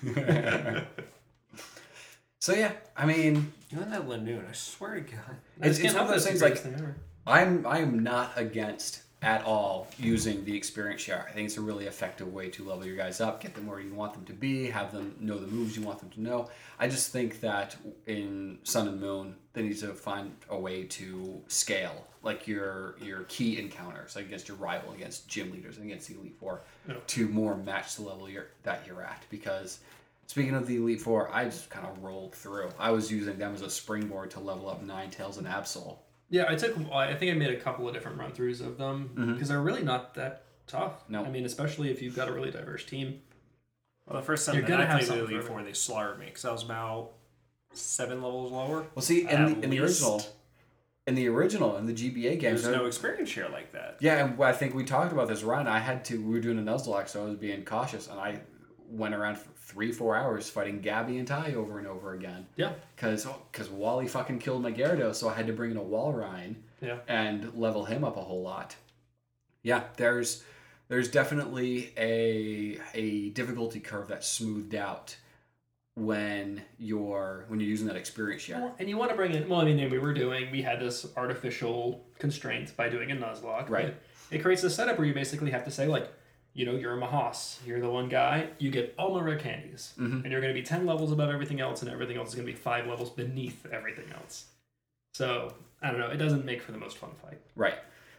So yeah, I mean... You and that Lanoon, I swear to God. It's, it's one of those things like, I'm, I'm not against... at all using the experience share. I think it's a really effective way to level your guys up, get them where you want them to be, have them know the moves you want them to know. I just think that in Sun and Moon, they need to find a way to scale, like your your key encounters, like against your rival, against gym leaders, and against the Elite Four, yeah. to more match the level you're, that you're at. Because speaking of the Elite Four, I just kind of rolled through. I was using them as a springboard to level up Ninetales and Absol. Yeah, I took. I think I made a couple of different run throughs of them because mm-hmm. they're really not that tough. No, I mean, especially if you've got a really diverse team. Well, the first time You're that I played the Elite Four, they slaughtered me because I was about seven levels lower. Well, see, in the, in the original, in the original, in the G B A games, there's no experience share like that. Yeah, and I think we talked about this, Ryan. I had to. We were doing a Nuzlocke, so I was being cautious, and I went around for three, four hours fighting Gabby and Ty over and over again. Yeah. Because because Wally fucking killed my Gyarados, so I had to bring in a Walrein. Yeah. And level him up a whole lot. Yeah, there's there's definitely a a difficulty curve that's smoothed out when you're when you're using that experience share. Well, and you want to bring in. Well, I mean, we were doing. We had this artificial constraint by doing a Nuzlocke. Right. It creates a setup where you basically have to say like, you know, you're a Mahas. You're the one guy. You get all my rare candies, mm-hmm. and you're going to be ten levels above everything else, and everything else is going to be five levels beneath everything else. So I don't know. It doesn't make for the most fun fight. Right.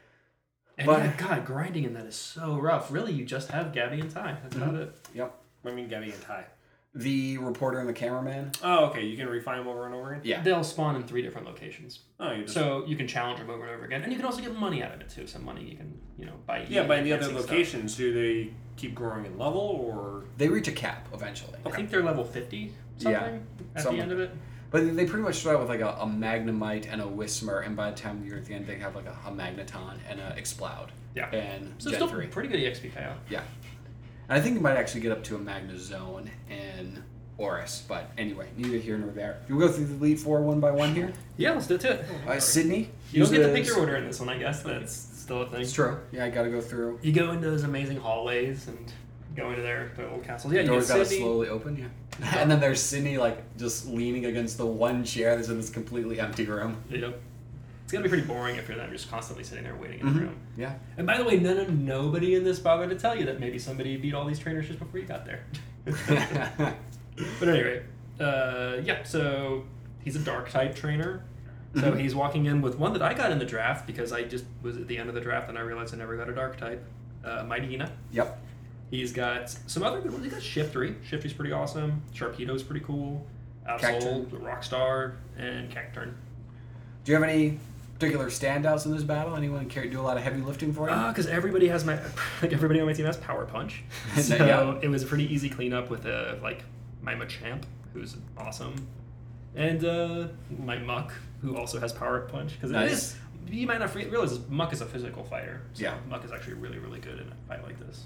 And but, yeah, God, grinding in that is so rough. Really, you just have Gabby and Ty. That's mm-hmm. about it. Yep. I mean, Gabby and Ty. The reporter and the cameraman. Oh, okay. You can refine them over and over again? Yeah. They'll spawn in three different locations. Oh, you just... So you can challenge them over and over again. And you can also get money out of it, too. Some money you can, you know, buy. Yeah, by the other locations, stuff. Do they keep growing in level, or...? They reach a cap, eventually. I think they're level fifty something yeah. at Something. the end of it. But they pretty much start out with like a, a Magnemite and a Whismur, and by the time you're at the end, they have like a, a Magneton and a Exploud. Yeah. And So Gen still three. pretty good E X P payout. Yeah. And I think you might actually get up to a Magnezone in Oris, but anyway, neither here nor there. You go through the Elite Four one by one here. Yeah, let's do it. Too. Uh, Sydney. You don't get to pick uses- your order in this one, I guess. That's still a thing. It's true. Yeah, I got to go through. You go into those amazing hallways and go into their, their little castles. Yeah, you Doors get got to Sydney. slowly open. Yeah. And then there's Sydney like just leaning against the one chair that's in this completely empty room. Yep. It's gonna be pretty boring if you're them just constantly sitting there waiting in the Mhm. room. Yeah. And by the way, none of nobody in this bothered to tell you that maybe somebody beat all these trainers just before you got there. But anyway, uh, yeah. So he's a dark type trainer. So Mhm. he's walking in with one that I got in the draft because I just was at the end of the draft and I realized I never got a dark type. Uh, Mightyena. Yep. He's got some other good ones. He's got Shiftry. Shiftry's pretty awesome. Sharpedo's pretty cool. Cacturn. Absol, Rockstar, and Cacturn. Do you have any particular standouts in this battle? Anyone care do a lot of heavy lifting for you? Ah, because everybody has my like everybody on my team has Power Punch, so Yeah. it was a pretty easy cleanup with uh, like my Machamp, who's awesome, and uh, my Muck, who also has Power Punch. Because Nice. it is, you might not realize this, Muck is a physical fighter. So Yeah. Muck is actually really really good in a fight like this.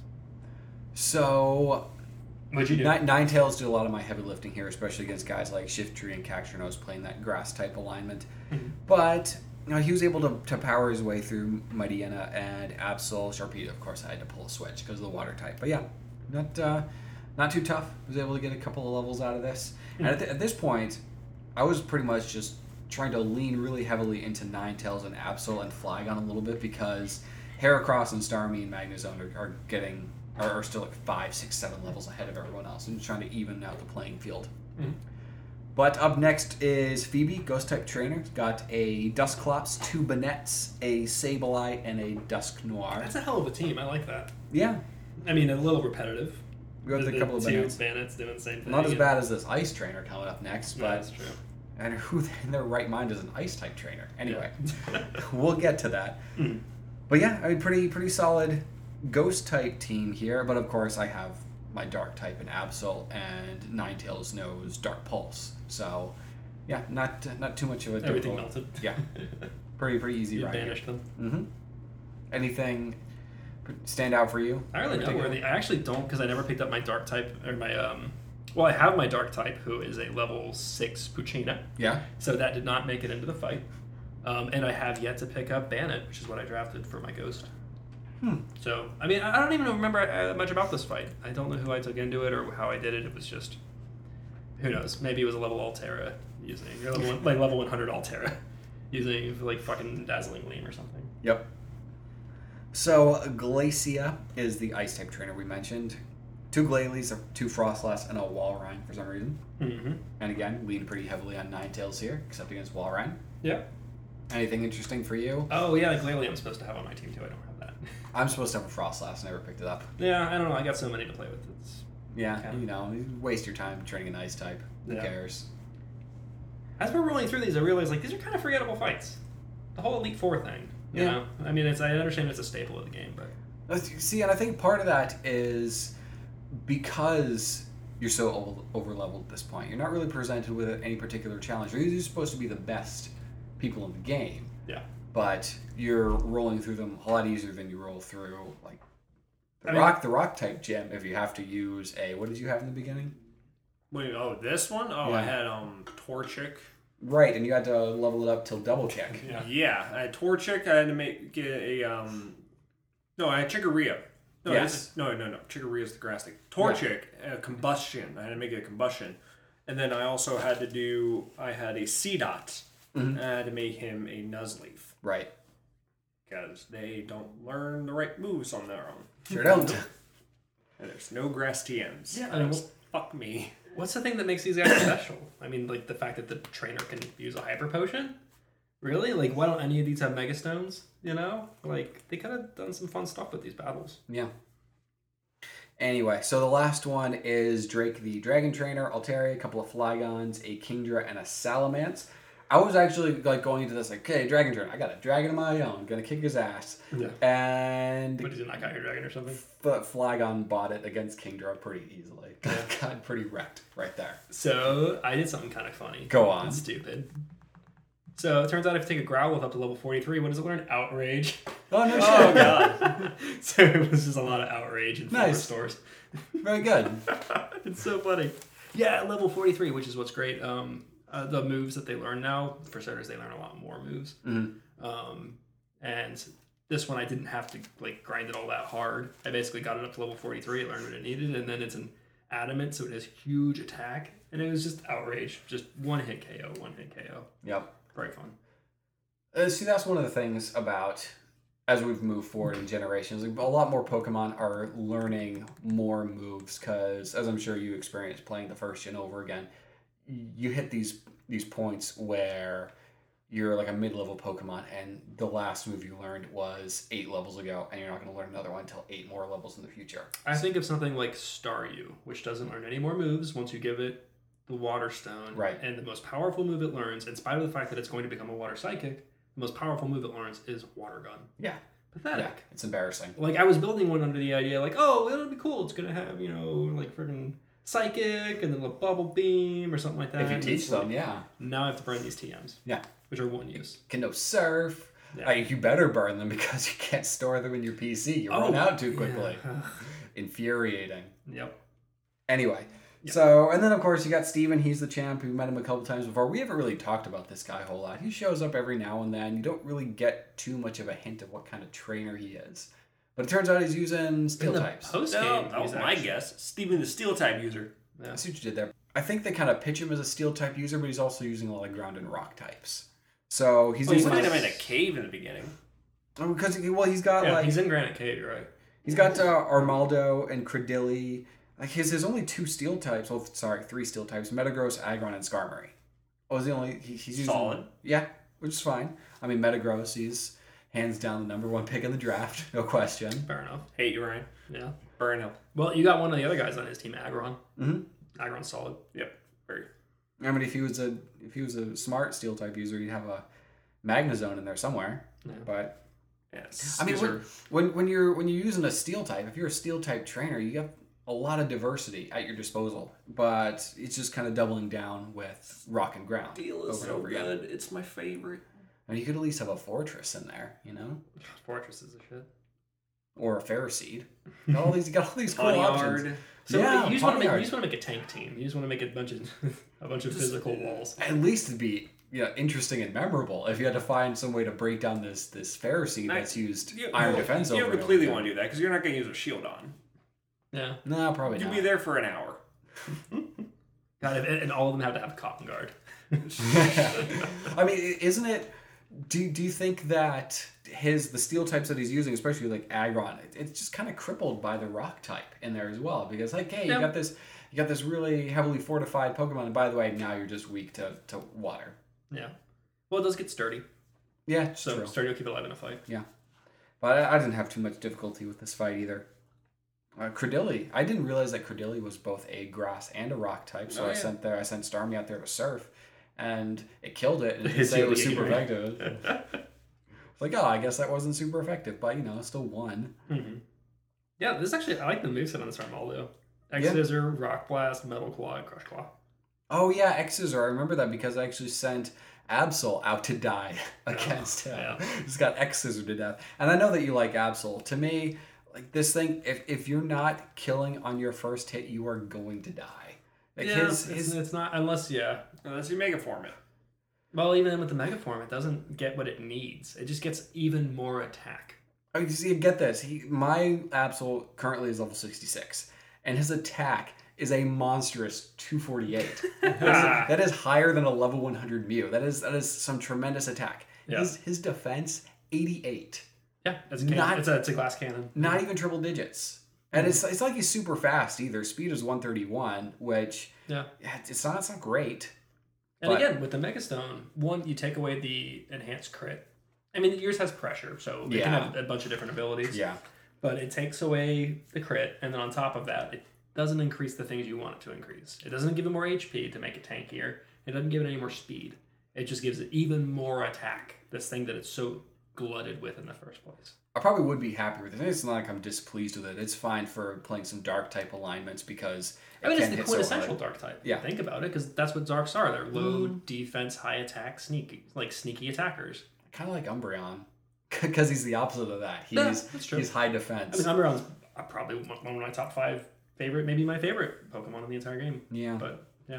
So What'd you do? Nine, Ninetales did a lot of my heavy lifting here, especially against guys like Shiftry and Cacturn. I was playing that grass type alignment. Mhm. But you know, he was able to, to power his way through Mightyena and Absol. Sharpedo, of course, I had to pull a switch because of the water type. But yeah, not uh, not too tough. Was able to get a couple of levels out of this. And at, th- at this point, I was pretty much just trying to lean really heavily into Ninetales and Absol and Flygon a little bit because Heracross and Starmie and Magnezone are, are getting are, are still like five, six, seven levels ahead of everyone else and trying to even out the playing field. Mhm. But up next is Phoebe, Ghost type trainer. Got a Dusclops, two Bannettes, a Sableye, and a Dusknoir. That's a hell of a team. I like that. Yeah, I mean, a little repetitive. we got The- a the couple of two Bannettes. Bandits doing the same thing. Not as and- bad as this Ice trainer coming up next, No, but that's true. and who in their right mind is an Ice type trainer? Anyway, Yeah. we'll get to that. Mhm. But yeah, I mean, pretty pretty solid Ghost type team here. But of course, I have my Dark type in Absol, and Ninetales knows Dark Pulse. So yeah, not not too much of a Everything difficult- melted. Yeah, pretty pretty easy You ride. here. banished them. Mm-hmm. Anything stand out for you? I really in know particular? where the. I actually don't because I never picked up my dark type or my um. Well, I have my dark type, who is a level six Puccina, Yeah. so that did not make it into the fight. Um, and I have yet to pick up Bannet, which is what I drafted for my Ghost. Hmm. So I mean, I I don't even remember uh, much about this fight. I don't know who I took into it or how I did it. It was just, who knows? Maybe it was a level Altera using or level one, like level one hundred Altera using like fucking Dazzling Gleam or something. Yep. So Glacia is the Ice type trainer we mentioned. Two Glalie, two Frostlass, and a Walrein for some reason. Mm-hmm. And again, lean pretty heavily on Ninetales here, except against Walrein. Yeah. Anything interesting for you? Oh yeah, like Glalie I'm supposed to have on my team too. I don't have that. I'm supposed to have a Frostlass, never picked it up. Yeah, I don't know. I got so many to play with. It's Yeah, Okay. you know, you waste your time training an Ice type. Who Yeah. cares? as we're rolling through these, I realize like these are kind of forgettable fights. The whole Elite Four thing. You Yeah. know, I mean, it's I understand it's a staple of the game, but Uh, See, and I think part of that is because you're so over leveled at this point. You're not really presented with any particular challenge. You're usually supposed to be the best people in the game, yeah. but you're rolling through them a lot easier than you roll through like the I mean- rock, the rock type gem. If you have to use a, what did you have in the beginning? Wait, oh, this one? Oh, Yeah. I had um Torchic. Right, and you had to level it up till double kick. Yeah. Yeah, I had Torchic. I had to make get a um. No, I had Chikorita. No, Yes. it's- no, no, no. Chikorita is the grass thing. Torchic, uh, combustion. I had to make it a combustion, and then I also had to do. I had a C dot. Mhm. And I had to make him a Nuzleaf Right, because they don't learn the right moves on their own. sure don't. And there's no grass T Ms. Yeah, I know. Because fuck me. What's the thing that makes these guys special? I mean, like the fact that the trainer can use a hyper potion. Really? Like, why don't any of these have Mega Stones? You know, like they could have done some fun stuff with these battles. Yeah. Anyway, so the last one is Drake the Dragon Trainer, Altaria, a couple of Flygons, a Kingdra, and a Salamence. I was actually like going into this like, okay, dragon turn. I got a dragon of my own. Gonna kick his ass. Yeah. And What, did you knock out your dragon or something? F- Flygon bought it against Kingdra pretty easily. Yeah. Got pretty wrecked right there. So I did something kind of funny. Go on. And stupid. So it turns out if you take a Growlithe up to level forty-three, what does it learn? Outrage. Oh no! Oh shit. god. So it was just a lot of outrage and Nice. nice. stores. Very good. It's so funny. Yeah, at level forty-three, which is what's great. Um, uh, the moves that they learn now, for starters, they learn a lot more moves. Mm-hmm. Um, and this one I didn't have to like grind it all that hard. I basically got it up to level forty-three. It learned what it needed, and then it's an adamant, so it has huge attack, and it was just outrage. Just one hit K O, one hit K O. Yep. Very fun. Uh, see, that's one of the things about as we've moved forward in generations. Like, a lot more Pokemon are learning more moves because, as I'm sure you experienced playing the first gen over again, you hit these these points where you're like a mid-level Pokemon and the last move you learned was eight levels ago and you're not going to learn another one until eight more levels in the future. I think of something like Staryu, which doesn't learn any more moves once you give it the Water Stone. Right. And the most powerful move it learns, in spite of the fact that it's going to become a Water Psychic, the most powerful move it learns is Water Gun. Yeah. Pathetic. Yeah, it's embarrassing. Like, I was building one under the idea, like, oh, it'll be cool. It's going to have, you know, like, freaking Psychic and then a Bubble Beam or something like that. If you And teach it's them, like, yeah. Now I have to burn these T Ms. Yeah. Which are one use. Can no surf. Yeah. Like, you better burn them because you can't store them in your P C. You run Oh, out too quickly. Yeah. Infuriating. Yep. Anyway, Yep. so, and then of course you got Steven. He's the champ. We met him a couple times before. We haven't really talked about this guy a whole lot. He shows up every now and then. You don't really get too much of a hint of what kind of trainer he is. But it turns out he's using steel In the types. post No, game, that was he's my actually- guess. Steven, the steel type user. Yeah. I see what you did there. I think they kind of pitch him as a steel type user, but he's also using a lot of ground and rock types. So he's Oh, you using find him in a cave in the beginning. Oh, because he, well, he's got Yeah, like he's in Granite Cave, you're right. he's got uh, Armaldo and Credilli. Like his, there's only two steel types. Well, sorry, three steel types: Metagross, Aggron, and Skarmory. Oh, is the only he, he's using Solid. Yeah, which is fine. I mean, Metagross, he's hands down the number one pick in the draft, no question. Fair enough. Hate you, Ryan. Yeah. Burn him. Well, you got one of the other guys on his team, Aggron. Mm-hmm. Aggron's solid. Yep. Very. I mean, if he was a if he was a smart steel type user, he'd have a Magnezone in there somewhere. Yeah. But Yes. I mean, These when, are- when when you're when you're using a steel type, if you're a steel type trainer, you have a lot of diversity at your disposal. But it's just kind of doubling down with rock and ground Steel over is and so over again. good. It's my favorite. And you could at least have a fortress in there, you know, Fortress is a shit. or a Ferroseed. Got all these, you got all these cool options. Ponyard. So Yeah, you just want to make Ponyard. you just want to make a tank team. You just want to make a bunch of a bunch of physical walls. At least it'd be you know, interesting and memorable if you had to find some way to break down this this Ferroseed I- that's used You, iron you, defense you over. don't and completely over want to do that because you're not going to use a shield on. Yeah. No, probably You'll not. be there for an hour. God, and, and all of them have to have a cotton guard. I mean, isn't it? Do Do you think that his the steel types that he's using, especially like Aggron, it, it's just kind of crippled by the rock type in there as well? Because like, hey, Yeah. you got this, you got this really heavily fortified Pokemon, and by the way, now you're just weak to, to water. Yeah. Well, it does get sturdy. Yeah, it's So true. sturdy will keep it alive in a fight. But I, I didn't have too much difficulty with this fight either. Uh, Credilli, I didn't realize that Credilli was both a grass and a rock type, so Oh, I yeah. sent there. I sent Starmie out there to surf, and it killed it. And it didn't It's say it was really super ignorant. effective. It's like, oh, I guess that wasn't super effective, but you know, it still won. Mm-hmm. Yeah, this actually I like the moveset on this Armaldo. X Yeah. Scissor, Rock Blast, Metal Claw, and Crush Claw. Oh yeah, X's are. I remember that because I actually sent Absol out to die against him. yeah. He's got X Scissor to death, and I know that you like Absol. To me, like this thing, if if you're not killing on your first hit, you are going to die. Like yeah, his, it's, his it's not unless yeah. Unless you mega form it. Well, even with the Mega Form, it doesn't get what it needs. It just gets even more attack. Oh, you see, get this. He, my Absol currently is level sixty-six, and his attack is a monstrous two forty-eight. that, is, that is higher than a level one hundred Mew. That is that is some tremendous attack. Yeah. His, his defense, eighty-eight. Yeah, it's a, cannon. Not- it's a it's a glass cannon. Not even triple digits. And it's it's like he's super fast either. Speed is one thirty-one, which Yeah. yeah, it's not it's not great. And But- again, with the Mega Stone, one, you take away the enhanced crit. I mean, yours has pressure, so it can Yeah. have a bunch of different abilities. Yeah. But it takes away the crit, and then on top of that, it doesn't increase the things you want it to increase. It doesn't give it more H P to make it tankier. It doesn't give it any more speed. it just gives it even more attack. This thing that it's so glutted with in the first place. I probably would be happy with it. It's not like I'm displeased with it. It's fine for playing some dark type alignments because it I mean, can it's the hit so quintessential hard. dark type. Yeah. Think about it, because that's what Zarks are. They're low Mm. defense, high attack, sneaky, like sneaky attackers. Kind of like Umbreon, because he's the opposite of that. He's Yeah, that's true. he's high defense. I mean, Umbreon's probably one of my top five favorite, maybe my favorite Pokemon in the entire game. yeah. But yeah,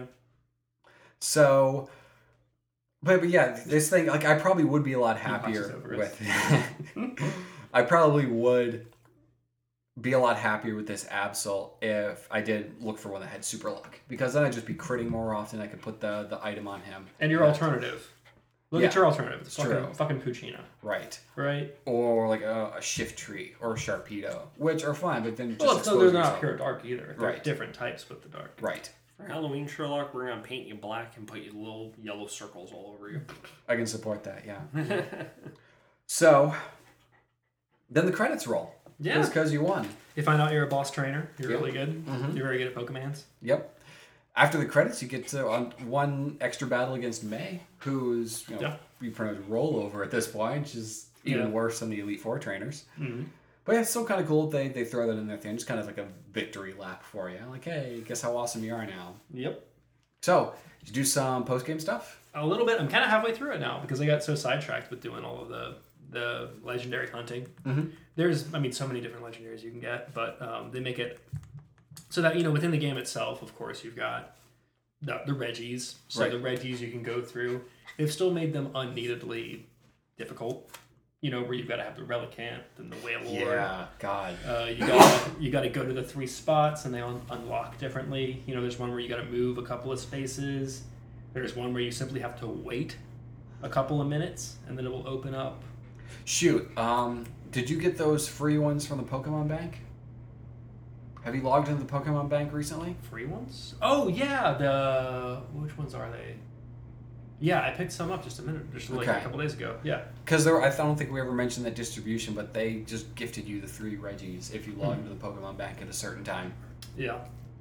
So, but, but yeah, this thing, like, I probably would be a lot He watches happier over with. us. I probably would be a lot happier with this Absol if I did look for one that had super luck, because then I'd just be critting more often. I could put the the item on him. and your But- alternative. Look Yeah, at your alternative. It's true. fucking, fucking Puccina, Right. right? Or like a, a Shift Tree or a Sharpedo, which are fine, but then just Well, so expose they're not yourself. pure dark either. They're Right. different types with the dark. Right. For Halloween, Sherlock, we're gonna paint you black and put you little yellow circles all over you. I can support that, yeah. So, then the credits roll. Yeah. Because you won. You find out you're a boss trainer. You're Yep. really good. Mhm. You're very good at Pokemans. Yep. After the credits, you get to on one extra battle against May, who's, you know, Yeah. you pretty much rollover at this point, which is even Yeah. worse than the Elite Four trainers. Mm-hmm. But yeah, it's still kind of cool they they throw that in their thing, just kind of like a victory lap for you. Like, hey, guess how awesome you are now. Yep. So, did you do some post game stuff? A little bit. I'm kind of halfway through it now because I got so sidetracked with doing all of the the legendary hunting. Mhm. There's, I mean, so many different legendaries you can get, but um, they make it so that, you know, within the game itself, of course, you've got the, the Reggies. So Right. the Reggies you can go through. They've still made them unneededly difficult. You know, where you've got to have the Relicanth and the Wailord. Yeah, God. Uh, you got you got to go to the three spots and they un- unlock differently. You know, there's one where you got to move a couple of spaces. There's one where you simply have to wait a couple of minutes and then it will open up. Shoot, um, did you get those free ones from the Pokemon Bank? Have you logged into the Pokemon Bank recently? Free ones? Oh yeah, the which ones are they? Yeah, I picked some up just a minute, just like Okay. a couple days ago. Yeah. Because there, I don't think we ever mentioned that distribution, but they just gifted you the three Reggies if you log into the Pokemon Bank at a certain time. Yeah.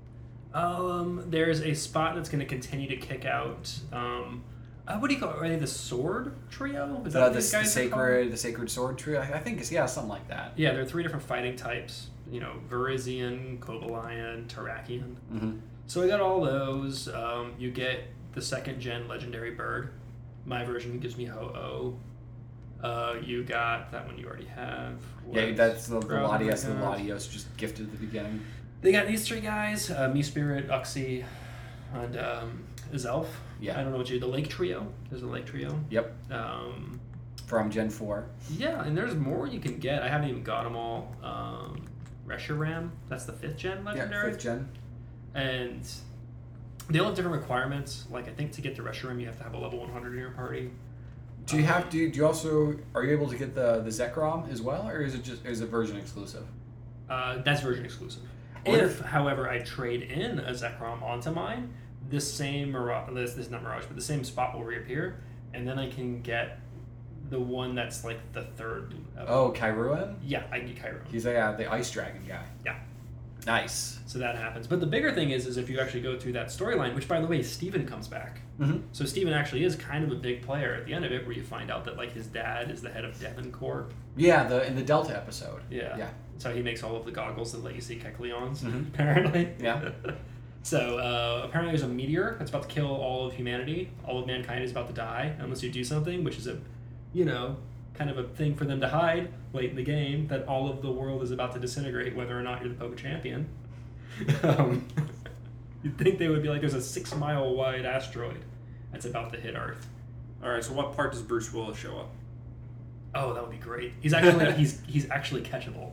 Um, there's a spot that's going to continue to kick out. Um, uh, what do you call it? Are they the Sword Trio? Is Uh, what the, these the guys are called? sacred, the sacred sword tree. I, I think it's yeah, something like that. Yeah, there are three different fighting types. You know, Virizion, Cobalion, Terrakion. Mm-hmm. So I got all those. Um, you get the second gen legendary bird. My version gives me Ho-Oh. Uh, you got that one you already have. Yeah, Was that's the, the Groudon Latias and the I got. Latios just gifted at the beginning. They got these three guys: uh, Me Spirit, Uxie, and um, Zelf. Yeah. I don't know what you. The Lake Trio. There's a Lake Trio. Yep, Um, from Gen four. yeah, and there's more you can get. I haven't even got them all. Um, Reshiram. That's the fifth gen Yeah, legendary. fifth gen. And they all have different requirements. Like, I think to get to Reshiram, you have to have a level one hundred in your party. Do you Um, have do, do you also are you able to get the the Zekrom as well, or is it just is it version exclusive? Uh, that's version exclusive. I wonder If, however, I trade in a Zekrom onto mine, this same Mirage, this, this is not Mirage, but the same spot will reappear, and then I can get the one that's like the third. Of, Oh, Kairuan? yeah, I can get Chiron. He's a, uh, the Ice Dragon guy. Yeah. Nice. So that happens. But the bigger thing is, is if you actually go through that storyline, which by the way, Steven comes back. Mm-hmm. So Steven actually is kind of a big player at the end of it, where you find out that like his dad is the head of Devoncorp. Yeah, the in the Delta episode. Yeah. Yeah. So he makes all of the goggles that let you see Kecleons, Mhm. apparently. Yeah. So uh, apparently there's a meteor that's about to kill all of humanity. All of mankind is about to die unless you do something, which is a, you know, kind of a thing for them to hide late in the game, that all of the world is about to disintegrate whether or not you're the Poke Champion. um, you'd think they would be like, there's a six mile wide asteroid that's about to hit Earth. All right, so what part does Bruce Willis show up? Oh, that would be great. He's actually he's he's actually catchable.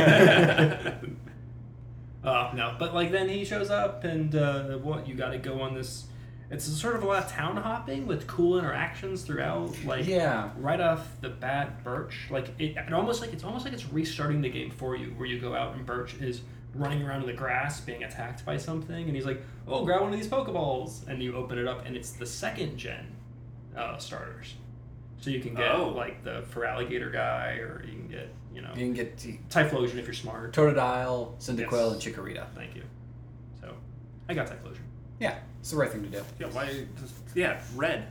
uh, no, but like then he shows up and uh, what you got to go on this. It's sort of a lot of town hopping with cool interactions throughout. Like Yeah. right off the bat, Birch like it, it almost like it's almost like it's restarting the game for you, where you go out and Birch is running around in the grass being attacked by something, and he's like, "Oh, grab one of these Pokeballs," and you open it up, and it's the second gen uh, starters. So you can get Oh. like the Feraligatr guy, or you can get, you know, You can get t- Typhlosion if you're smart. Totodile, Cyndaquil, Yes. and Chikorita. Thank you. So I got Typhlosion. Yeah, it's the right thing to do. Yeah, why? Yeah, red.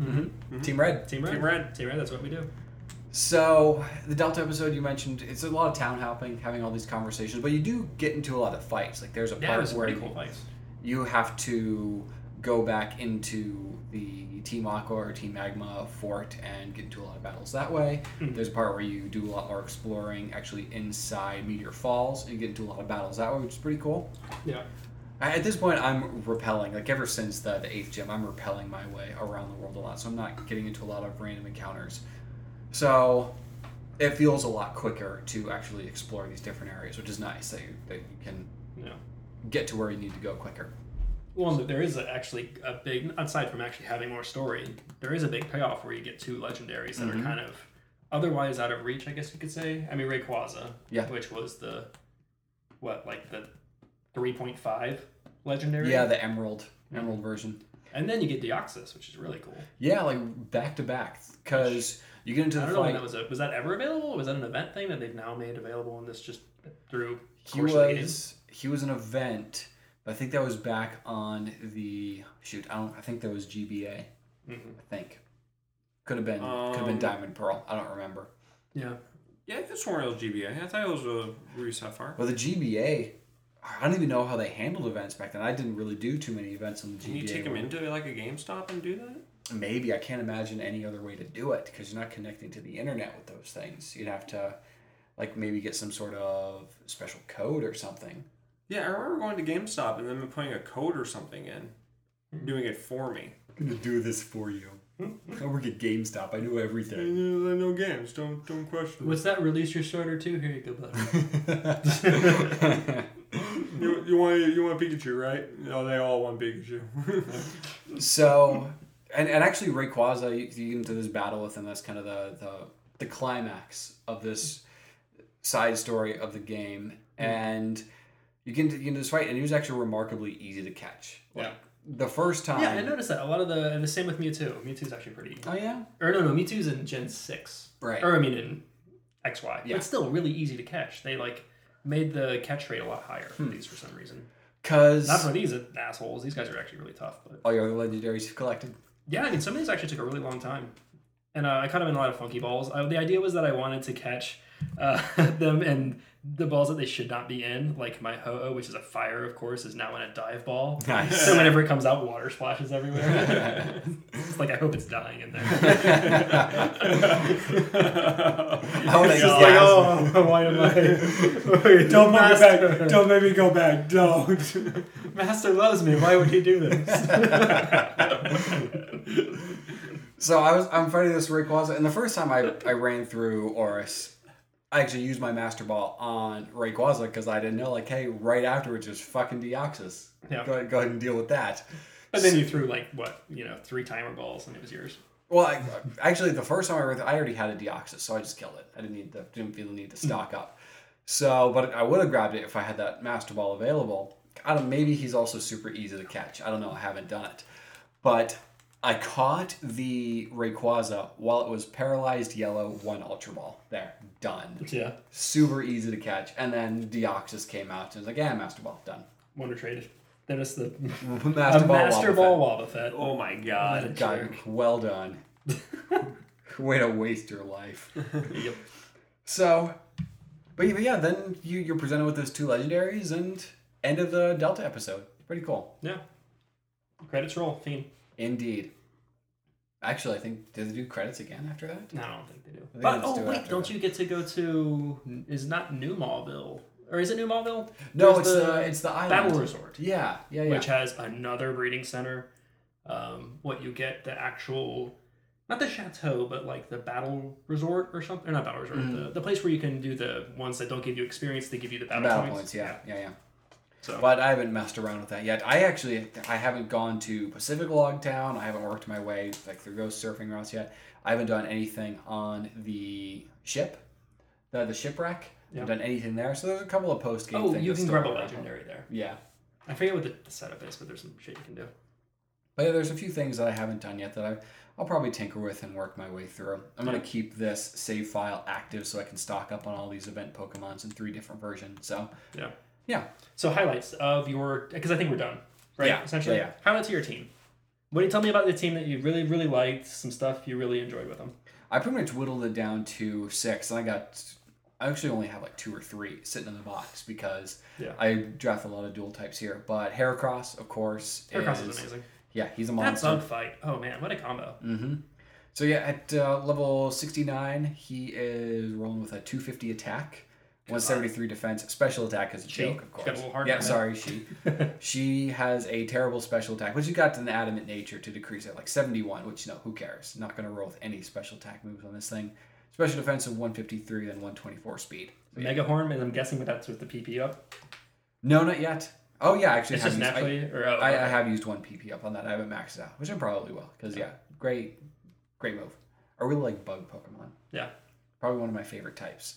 Mm-hmm. Mm-hmm. Team Red. Team Red. Team Red. Team Red. That's what we do. So the Delta episode you mentioned, it's a lot of town hopping, having all these conversations, but you do get into a lot of fights. Like there's a Yeah, part there's where pretty you, cool fights. you have to go back into the Team Aqua or Team Magma fort and get into a lot of battles that way. Mhm. There's a part where you do a lot more exploring actually inside Meteor Falls and you get into a lot of battles that way, which is pretty cool. Yeah. I- At this point, I'm repelling. Like ever since the, the eighth gym, I'm repelling my way around the world a lot, so I'm not getting into a lot of random encounters. So it feels a lot quicker to actually explore these different areas, which is nice that you, that you can Yeah. get to where you need to go quicker. Well, there is actually a big, aside from actually having more story, there is a big payoff where you get two legendaries that Mhm. are kind of otherwise out of reach, I guess you could say. I mean, Rayquaza, Yeah. which was the, what, like the three point five legendary? Yeah, the Emerald Emerald version. And then you get Deoxys, which is really cool. Yeah, like back to back, because you get into I the don't know when fight. that was. A, was that ever available? Or was that an event thing that they've now made available in this just through He course of the game? was he was an event, but I think that was back on the shoot. I don't. I think that was G B A. Mhm. I think could have been could have been Um, Diamond Pearl. I don't remember. Yeah. Yeah, I could swear it was G B A. I thought it was a Ruby Sapphire. Well, the G B A, I don't even know how they handled events back then. I didn't really do too many events on the Can G B A. you take them one. into like a GameStop and do that? Maybe. I can't imagine any other way to do it because you're not connecting to the internet with those things. You'd have to, like, maybe get some sort of special code or something. Yeah, I remember going to GameStop and then putting a code or something in, doing it for me. I'm gonna do this for you. I work at GameStop. I know I everything. know, I know games. Don't don't question. What's that? Release your starter too? Here you go, bud. You, you want you want Pikachu, right? No, they all want Pikachu. So, and, and actually Rayquaza, you, you get into this battle with him. That's kind of the, the the climax of this side story of the game, and you get into, you get into this fight, and he was actually remarkably easy to catch. Like, Yeah. the first time. Yeah, I noticed that. A lot of the, and the same with Mewtwo. Mewtwo's actually pretty. Oh yeah. Or no, no, Mewtwo's in Gen six. Right. Or I mean in X Y. Yeah. But still really easy to catch. They like made the catch rate a lot higher for Hmm. these for some reason. Because Not for these assholes. These guys are actually really tough. But all your other legendaries you've collected. yeah, I mean, some of these actually took a really long time. And uh, I caught them in a lot of funky balls. Uh, the idea was that I wanted to catch uh, them in the balls that they should not be in. Like my Ho-Oh, which is a fire, of course, is now in a dive ball. Nice. So whenever it comes out, water splashes everywhere. It's like, I hope it's dying in there. I wanna It's go. just like, oh, why am I? Don't make me Master, back. Don't make me go back. Don't. Master loves me. Why would he do this? So I was I'm fighting this Rayquaza, and the first time I, I ran through Oris, I actually used my Master Ball on Rayquaza because I didn't know, like, hey, right afterwards is fucking Deoxys. Yeah. Go ahead, go ahead and deal with that. But then you threw like what, you know, three timer balls, and it was yours. Well, I, actually, the first time I ran through, I already had a Deoxys, so I just killed it. I didn't need the, didn't feel the need to stock up. So, but I would have grabbed it if I had that Master Ball available. I don't. Maybe he's also super easy to catch. I don't know. I haven't done it, but I caught the Rayquaza while it was paralyzed yellow. One Ultra Ball. There, done. Yeah. Super easy to catch. And then Deoxys came out and was like, "Yeah, Master Ball done." Wonder traded. Then it's the Master a Ball. Master Wobbuffet. Ball Wobbuffet. Oh my god. God, well done. Way to waste your life. Yep. So, but yeah, but yeah, then you, you're presented with those two legendaries and end of the Delta episode. Pretty cool. Yeah. Credits roll. Fiend. Indeed. Actually, I think, did they do credits again after that? No, I don't think they do. I think But let's oh do it wait, after don't that. you get to go to? Is not New Mallville, or is it New Mallville? No, There's it's the, it's the island. Battle Resort, Yeah, yeah, yeah. which has another breeding center. Um, what you get the actual, not the chateau, but like the battle resort or something. Or not battle resort. Mhm. The, the place where you can do the ones that don't give you experience, they give you the battle, Battle points. points, yeah, yeah, yeah. So But I haven't messed around with that yet. I actually, I haven't gone to Pacific Log Town. I haven't worked my way like through those surfing routes yet. I haven't done anything on the ship, the the shipwreck. I Yeah. haven't done anything there. So there's a couple of post game oh, things. you that can still grab a wanna wrap up. legendary there. Yeah. I forget what the, the setup is, but there's some shit you can do. But yeah, there's a few things that I haven't done yet that I, I'll probably tinker with and work my way through. I'm going to keep this save file active so I can stock up on all these event Pokemons in three different versions. So, Yeah. yeah. So highlights of your, because I think we're done, right? Yeah, Essentially, yeah, yeah. highlights of your team. What do you tell me about the team that you really, really liked? Some stuff you really enjoyed with them. I pretty much whittled it down to six, and I got. I actually only have like two or three sitting in the box because Yeah. I draft a lot of dual types here. But Heracross, of course, Heracross is amazing. Yeah, he's a That monster. bug fight. Oh man, what a combo. Mm-hmm. So yeah, at uh, level sixty-nine, he is rolling with a two fifty attack, one seventy-three defense. Special attack is a She. joke, of She's course. got a little hard yeah, on sorry, she. She has a terrible special attack, which you got an adamant nature to decrease it, like seventy-one, which, no, who cares? Not going to roll with any special attack moves on this thing. Special defense of one fifty-three and one twenty-four speed. So, yeah. Mega Horn, and I'm guessing that's with the P P up. No, not yet. Oh, yeah, actually, It's I just have used- naturally, or oh, I, okay. I have used one P P up on that. I haven't maxed it out, which I probably will, because, yeah, great, great move. I really like bug Pokemon. Yeah. Probably one of my favorite types.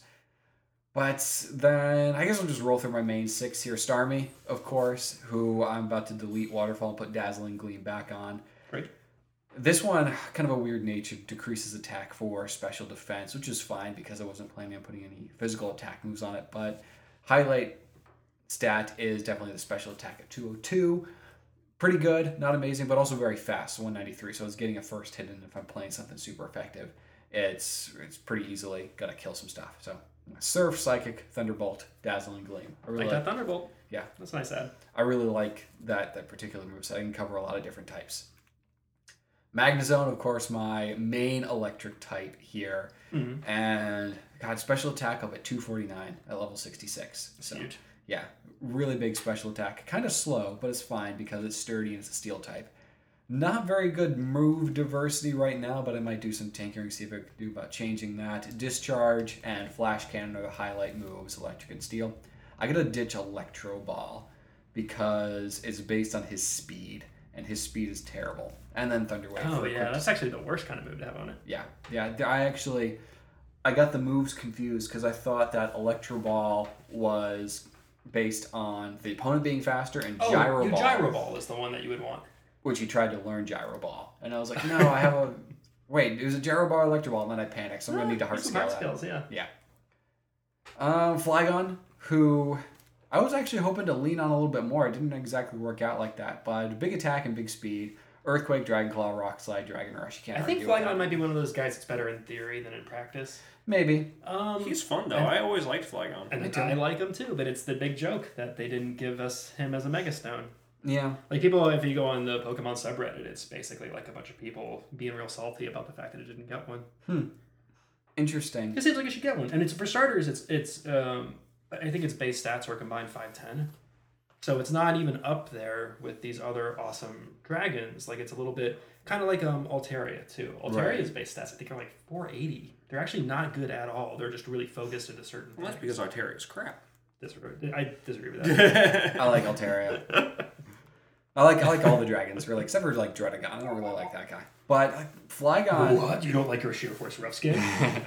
But then I guess I'll just roll through my main six here. Starmie, of course, who I'm about to delete Waterfall and put Dazzling Gleam back on. Great. This one, kind of a weird nature, decreases attack for special defense, which is fine because I wasn't planning on putting any physical attack moves on it. But highlight stat is definitely the special attack at two oh two. Pretty good, not amazing, but also very fast, one ninety-three. So it's getting a first hit, and if I'm playing something super effective, it's it's pretty easily gonna kill some stuff. So Surf, Psychic, Thunderbolt, Dazzling Gleam. I really Like like, that Thunderbolt. yeah, That's a nice ad. I really like that that particular move. So I can cover a lot of different types. Magnezone, of course, my main electric type here, Mm-hmm. and got special attack up at two forty-nine at level sixty-six. So Huge. yeah, really big special attack. Kind of slow, but it's fine because it's sturdy and it's a steel type. Not very good move diversity right now, but I might do some tinkering, see if I can do about changing that. Discharge and Flash Cannon are the highlight moves, electric and steel. I gotta ditch Electro Ball because it's based on his speed, and his speed is terrible. And then Thunder Wave. Oh for a yeah, quick- that's actually the worst kind of move to have on it. yeah, yeah. I actually, I got the moves confused because I thought that Electro Ball was based on the opponent being faster and Oh, Gyro your Ball, Gyro Ball is the one that you would want. which he tried to learn Gyro Ball, and I was like, no, I have a wait. It was a Gyro Ball, or Electro Ball, and then I panicked, so I'm gonna need to hard Some scale hard that. skills, yeah. Yeah. Um, Flygon, who I was actually hoping to lean on a little bit more. It didn't exactly work out like that, but big attack and big speed. Earthquake, Dragon Claw, Rock Slide, Dragon Rush. You can't I think argue with Flygon that. might be one of those guys that's better in theory than in practice. Maybe. Um, He's fun though. And- I always liked Flygon. and Me too. I like him too, but it's the big joke that they didn't give us him as a Mega Stone. Yeah. Like people, if you go on the Pokemon subreddit, it's basically like a bunch of people being real salty about the fact that it didn't get one. Interesting. It seems like it should get one, and it's for starters. It's it's um, I think its base stats are combined five ten, so it's not even up there with these other awesome dragons. Like it's a little bit kind of like um Altaria too. Altaria's base stats I think are like four eighty. They're actually not good at all. They're just really focused into certain Well, that's things. because Arteria's crap. Disagree. I disagree with that. I like Altaria. I like I like all the dragons, really, except for like Dredagon. I don't really like that guy. But like, Flygon, What? You don't like your Sheer Force rough skin?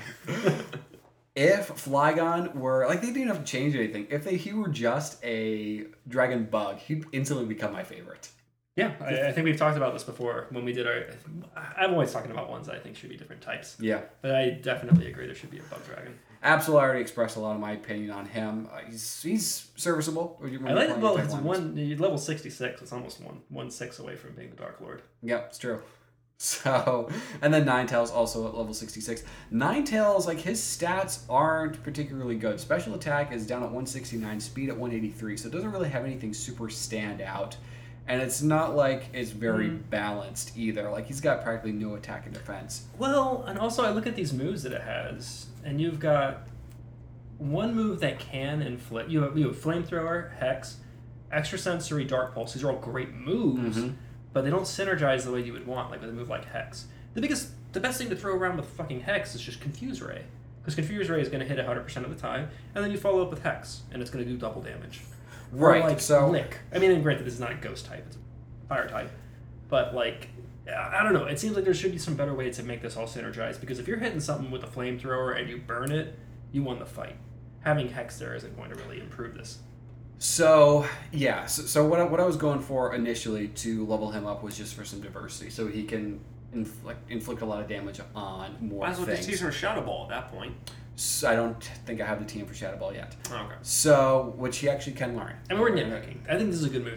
if Flygon were like they didn't have to change anything. If they he were just a dragon bug, he'd instantly become my favorite. Yeah, I, I think we've talked about this before when we did our. I'm always talking about ones that I think should be different types, Yeah. but I definitely agree there should be a bug dragon. Absol, I already expressed a lot of my opinion on him. Uh, he's he's serviceable. when you're I like playing well, type it's ones. one level sixty-six. It's almost one one six away from being the Dark Lord. Yep, it's true. So, and then Ninetales also at level sixty-six. Ninetales, like his stats aren't particularly good. Special attack is down at one sixty-nine, speed at one eighty-three, so it doesn't really have anything super stand out. And it's not like it's very Mm. balanced either. Like he's got practically no attack and defense. Well, and also I look at these moves that it has, and you've got one move that can inflict. You have you have Flamethrower, Hex, Extrasensory, Dark Pulse. These are all great moves, Mhm. but they don't synergize the way you would want, like with a move like Hex. The biggest, the best thing to throw around with fucking Hex is just Confuse Ray, because Confuse Ray is going to hit one hundred percent of the time, and then you follow up with Hex, and it's going to do double damage. Or, Right, like, so- Lick. I mean, and granted, this is not a Ghost type; it's a Fire type. But like, I I don't know. It seems like there should be some better way to make this all synergize. Because if you're hitting something with a flamethrower and you burn it, you won the fight. Having Hex there isn't going to really improve this. So yeah, so, so what I, what I was going for initially to level him up was just for some diversity, so he can inflict inflict a lot of damage on more Might as well things. just use her Shadow Ball at that point. So I don't think I have the team for Shadow Ball yet. Okay. So which he actually can learn. I mean, we're nitpicking. I think this is a good moveset.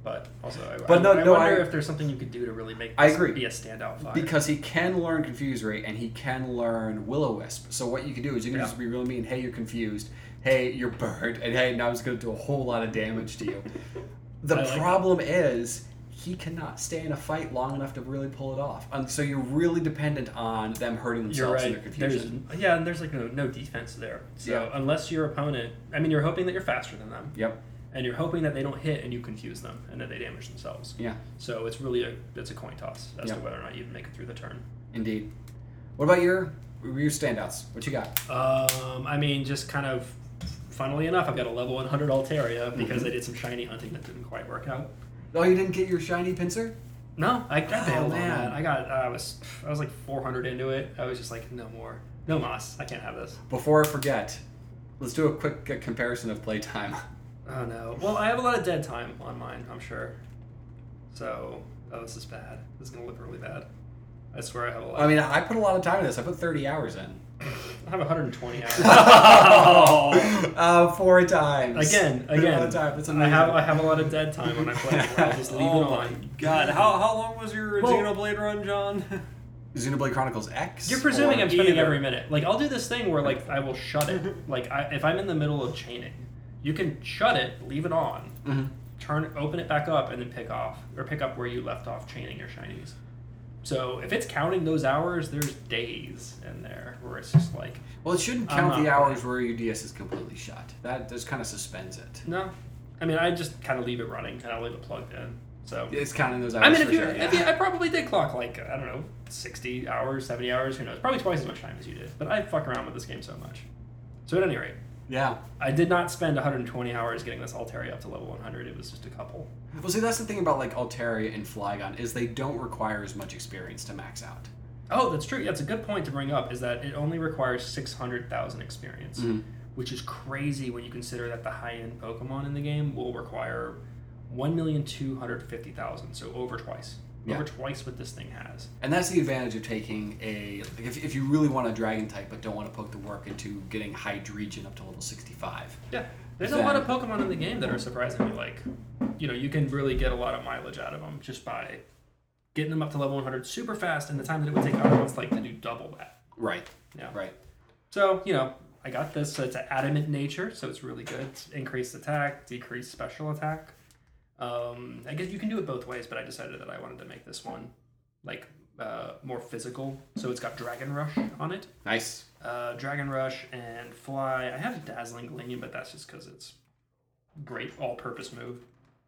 But also, I, But I, no- I no, wonder I- if there's something you could do to really make this I agree. be a standout fight. Because he can learn Confuse Ray and he can learn Will-O-Wisp. So what you can do is you can Yeah. just be really mean, hey, you're confused, hey, you're burned, and hey, now it's going to do a whole lot of damage to you. The I like problem is he cannot stay in a fight long enough to really pull it off. And so you're really dependent on them hurting You're themselves in right. their There's, confusion. yeah, and there's like no, no defense there. So Yeah. unless your opponent, I mean, you're hoping that you're faster than them, Yep. and you're hoping that they don't hit and you confuse them and that they damage themselves. Yeah, So it's really a it's a coin toss as Yeah. to whether or not you make it through the turn. indeed. What about your your standouts? What you got? Um, I mean, just kind of, funnily enough, I've got a level one hundred Altaria because Mhm. I did some shiny hunting that didn't quite work out. Oh, you didn't get your shiny pincer? No, I, I bailed Oh, on man. that. I got I was I was like four hundred into it. I was just like, no more, no mas. I can't have this. Before I forget, let's do a quick uh, comparison of playtime. Oh no. Well, I have a lot of dead time on mine, I'm sure. So, oh, this is bad. This is gonna look really bad. I swear I have a lot. I mean, I put a lot of time in this. I put thirty hours in. I have one hundred twenty hours. uh, four times. Again, Four again. times. That's I have I amazing. have a lot of dead time when I play. Where I'll just leave Oh it my on. god! How how long was your Well- Xenoblade run, John? Xenoblade Chronicles X. You're presuming or- I'm spending either. every minute. Like I'll do this thing where like I will shut it. Like I, if I'm in the middle of chaining, you can shut it, leave it on, Mhm. turn, open it back up, and then pick off or pick up where you left off chaining your shinies. So if it's counting those hours, there's days in there where it's just like Well, it shouldn't I'm count not the hours playing. where your D S is completely shut. That just kind of suspends it. no. I mean, I just kind of leave it running and I'll leave it plugged in. So It's counting those hours. I mean, for if you, sure, if yeah. you, I probably did clock like I don't know, sixty hours, seventy hours, who knows? Probably twice as much time as you did. But I fuck around with this game so much. So at any rate, Yeah. I did not spend one hundred twenty hours getting this Altaria up to level one hundred. It was just a couple. Well, see, that's the thing about like Altaria and Flygon is they don't require as much experience to max out. Oh, that's true. That's a good point to bring up. Is that it only requires six hundred thousand experience, Mhm. which is crazy when you consider that the high-end Pokemon in the game will require one million two hundred fifty thousand. So over twice. Yeah. Over twice what this thing has. And that's the advantage of taking a like if, if you really want a dragon type but don't want to put the work into getting Hydreigon up to level sixty-five. Yeah. There's a Then- lot of Pokemon in the game that are surprisingly like, you know, you can really get a lot of mileage out of them just by getting them up to level one hundred super fast in the time that it would take other ones like to do double that. Right. Yeah. Right. So, you know, I got this. So it's an adamant nature, so it's really good. It's increased attack, decreased special attack. Um, I guess you can do it both ways, but I decided that I wanted to make this one like uh, more physical. So it's got Dragon Rush on it. Nice. Uh, Dragon Rush and Fly. I have Dazzling Gleam, but that's just because it's great all-purpose move.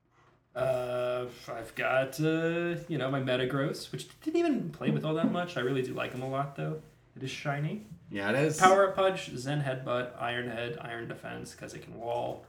Uh, I've got uh, you know my Metagross, which didn't even play with all that much. I really do like him a lot, though. It is shiny. Yeah, it is. Power Up Punch, Zen Headbutt, Iron Head, Iron Defense because it can wall.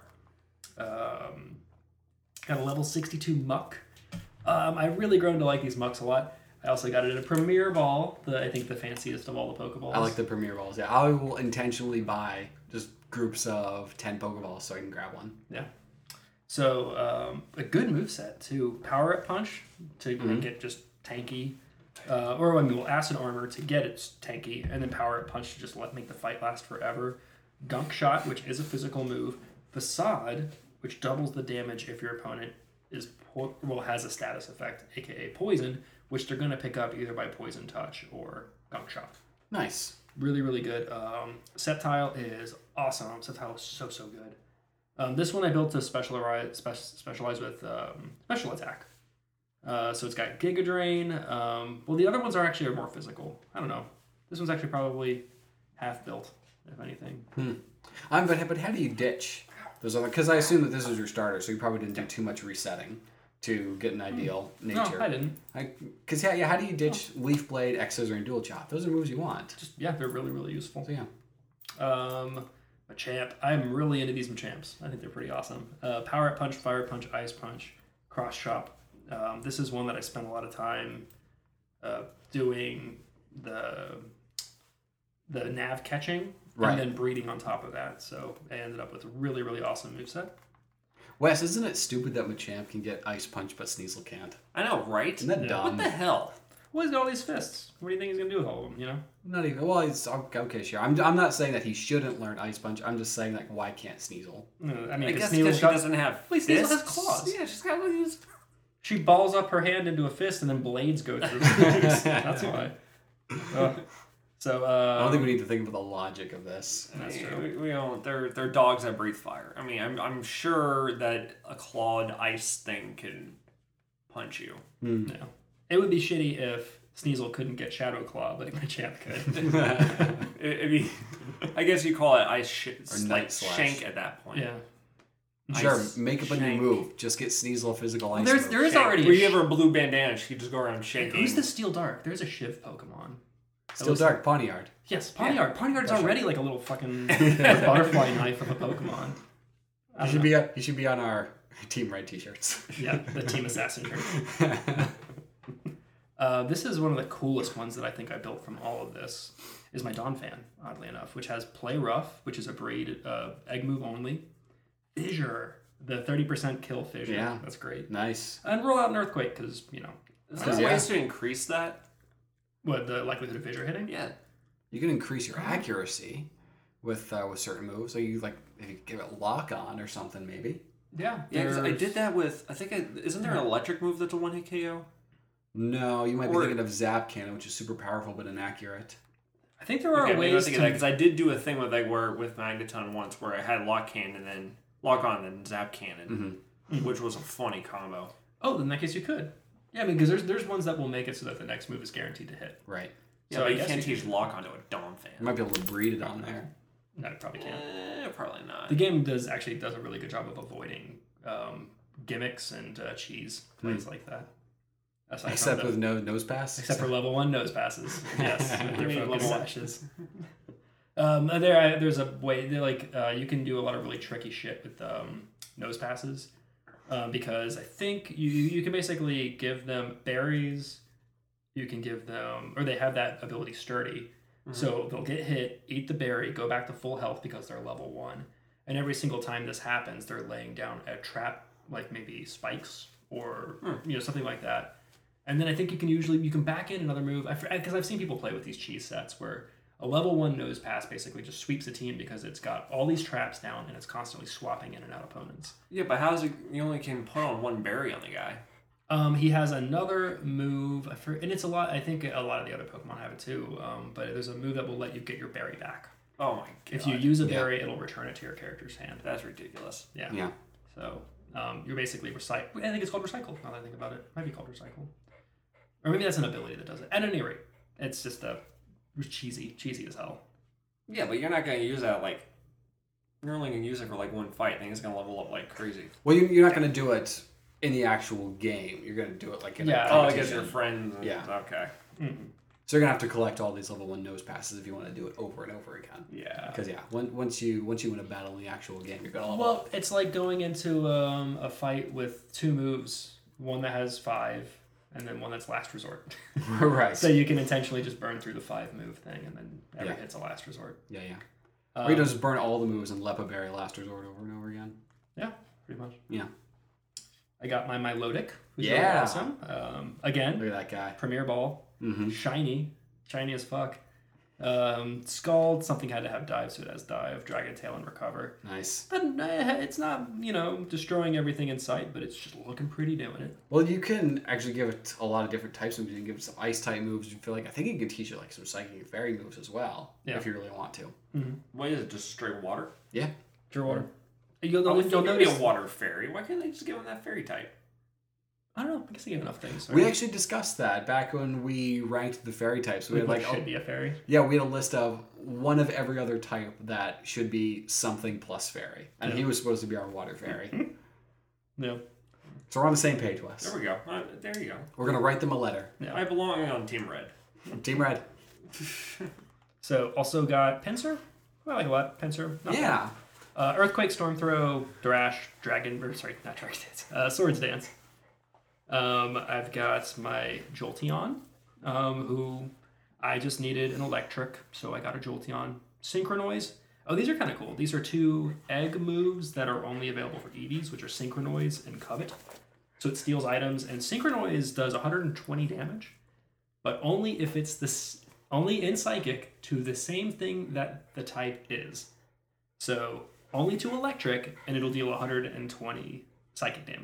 Um, got a level sixty-two Muck. Um, I've really grown to like these Mucks a lot. I also got it in a Premier Ball, the I think the fanciest of all the Pokeballs. I like the Premier Balls. Yeah, I will intentionally buy just groups of ten Pokeballs so I can grab one. Yeah. So um, a good moveset too. Power Up Punch to Mhm. make it just tanky. Uh, or I mean, well, Acid Armor to get it tanky, and then Power Up Punch to just let make the fight last forever. Gunk Shot, which is a physical move. Facade, which doubles the damage if your opponent is po- well has a status effect, aka Poison, which they're gonna pick up either by Poison Touch or Gunk Shot. Nice. Really, really good. Um, Sceptile is awesome. Sceptile is so, so good. Um, this one I built to specialize, spe- specialize with um, special attack. Uh, so it's got Giga Drain. Um, well, the other ones are actually more physical. I don't know. This one's actually probably half built, if anything. Hmm. Um, but but how do you ditch those other? Because I assume that this was your starter, so you probably didn't do too much resetting to get an ideal nature. No, I didn't. Because yeah, yeah. How do you ditch Leaf Blade, X Scissor, and Dual Chop? Those are moves you want. Just yeah, they're really, really useful. So yeah. Um, Machamp. I'm really into these Machamps. I think they're pretty awesome. Uh, Power Up Punch, Fire Punch, Ice Punch, Cross Chop. Um, this is one that I spent a lot of time uh, doing the the nav catching Right. and then breeding on top of that. So I ended up with a really, really awesome moveset. Wes, isn't it stupid that Machamp can get Ice Punch but Sneasel can't? I know, right? Isn't that Yeah. dumb? What the hell? Well, he's got all these fists. What do you think he's going to do with all of them, you know? Not even. Well, it's okay. Sure. I'm. I'm not saying that he shouldn't learn Ice Punch. I'm just saying like, why can't Sneasel? Uh, I mean, I 'cause guess Sneasel's because she got- doesn't have Well, Sneasel has fists. claws. Yeah, she's got these She balls up her hand into a fist, and then blades go through her legs. That's why. Uh, so uh, I don't think we need to think about the logic of this. That's Yeah, true. We, we don't. They're they're dogs that breathe fire. I mean, I'm I'm sure that a clawed ice thing can punch you. No. It would be shitty if Sneasel couldn't get Shadow Claw, but Machamp could. I I mean, I guess you call it ice sh- Or like Night Slash. shank at that point. Yeah. Sure, Ice make up a new shank. move. Just get Sneasel a physical ice There's move. there is Shank. already Where a you sh- have a blue bandana, she could just go around shaking. Who's the Steel Dark? There's a Shiv Pokemon. Still Dark Pawniard. Yes, Pawniard. Pawniard's That's already like a little fucking butterfly knife of a Pokemon. I He don't should know. be a, he should be on our Team Red t-shirts. Yeah, the Team Assassin shirt. Uh, this is one of the coolest ones that I think I built from all of this. Is my Donphan, oddly enough, which has Play Rough, which is a breed uh, egg move only. Fissure, the thirty percent kill Fissure. Yeah. That's great. Nice. And roll out an Earthquake because you know Is Because, there yeah. ways to increase that? what the likelihood of Fissure hitting. Yeah. You can increase your accuracy with uh, with certain moves. So you like if you give it lock on or something maybe. Yeah, Yeah, 'cause I there's- did that with. I think I, isn't there an electric move that's a one hit K O? No, you might be Or- thinking of Zap Cannon, which is super powerful but inaccurate. I think there are Okay, maybe I was ways thinking to. that because I did do a thing with like where with Magneton once where I had lock cannon and then lock on and zap cannon, Mm-hmm. which was a funny combo. Oh, in that case you could. Yeah, because there's there's ones that will make it so that the next move is guaranteed to hit. Right. Yeah, So but I you guess can't you teach could- lock onto a Dom You fan. might be able to breed it on there. No, it probably can't. Eh, probably not. The game does actually does a really good job of avoiding um, gimmicks and uh, cheese plays like that. Aside from Except the- with no nose pass. except for level one nose passes. Yes, with I their mean, focus level one. sashes. um, there, there's a way. They're like uh, you can do a lot of really tricky shit with um, nose passes um, because I think you you can basically give them berries. You can give them, or they have that ability sturdy. So they'll get hit, eat the berry, go back to full health because they're level one. And every single time this happens, they're laying down a trap, like maybe spikes or you know something like that. And then I think you can usually you can back in another move because I've seen people play with these cheese sets where a level one nose pass basically just sweeps a team because it's got all these traps down and it's constantly swapping in and out opponents. Yeah, but how's it? You only can put on one berry on the guy. Um, he has another move, I for, and it's a lot. I think a lot of the other Pokemon have it too. Um, but there's a move that will let you get your berry back. Oh my god! If you use a Yeah. berry, it'll return it to your character's hand. that's ridiculous. Yeah. Yeah. So um, you're basically recycle. I think it's called recycle. Now that I think about it, might be called recycle, or maybe that's an ability that does it. At any rate, it's just a cheesy, cheesy as hell. Yeah, but you're not gonna use that like. You're only gonna use it for like one fight. I think it's gonna level up like crazy. Well, you, you're not going to do it in the actual game. You're going to do it like in Yeah. a Oh, I competition. guess your friends. And, Yeah. Okay. So you're going to have to collect all these level one nose passes if you want to do it over and over again. Yeah. Because yeah, when, once you once you win a battle in the actual game, you're going to level Well, it's like going into um, a fight with two moves, one that has five, and then one that's last resort. up. Right. So you can intentionally just burn through the five move thing, and then every Yeah. hit's a last resort. yeah, yeah. Um, or you just burn all the moves and Lepa Berry last resort over and over again. Yeah, pretty much. Yeah. I got my Milotic, who's really Yeah. awesome. Um, again, Look at that guy. Premier Ball, Mm-hmm. shiny, shiny as fuck. Um, Scald, something had to have dive, so it has dive, Dragon Tail, and Recover. Nice. But uh, it's not, you know, destroying everything in sight, but it's just looking pretty doing it. Well, you can actually give it a lot of different types of moves. You can give it some ice type moves. You feel like I think you can teach it like some psychic and fairy moves as well, Yeah. if you really want to. What is it? Just straight water? Yeah. Pure water. You'll, Oh, you'll, you'll you'll be notice. a water fairy. Why can't they just give him that fairy type? I don't know. I guess they have enough things. We actually discussed that back when we ranked the fairy types. We had like should a, be a fairy. yeah, we had a list of one of every other type that should be something plus fairy, and he was supposed to be our water fairy. No. So we're on the same page, Wes. There we go. Uh, there you go. We're gonna write them a letter. Yeah. I belong on Team Red. Team Red. So also got Pinsir. I like a lot. Pinsir. Not bad. Yeah. Uh, Earthquake, Storm Throw, Thrash, Dragon, or sorry, not Dragon Dance, uh, Swords Dance. Um, I've got my Jolteon, um, who I just needed an electric, so I got a Jolteon. Synchronoise. Oh, these are kind of cool. These are two egg moves that are only available for Eevees, which are Synchronoise and Covet. So it steals items, and Synchronoise does one hundred twenty damage, but only if it's this, only in Psychic to the same thing that the type is. So only to electric, and it'll deal one hundred twenty psychic damage.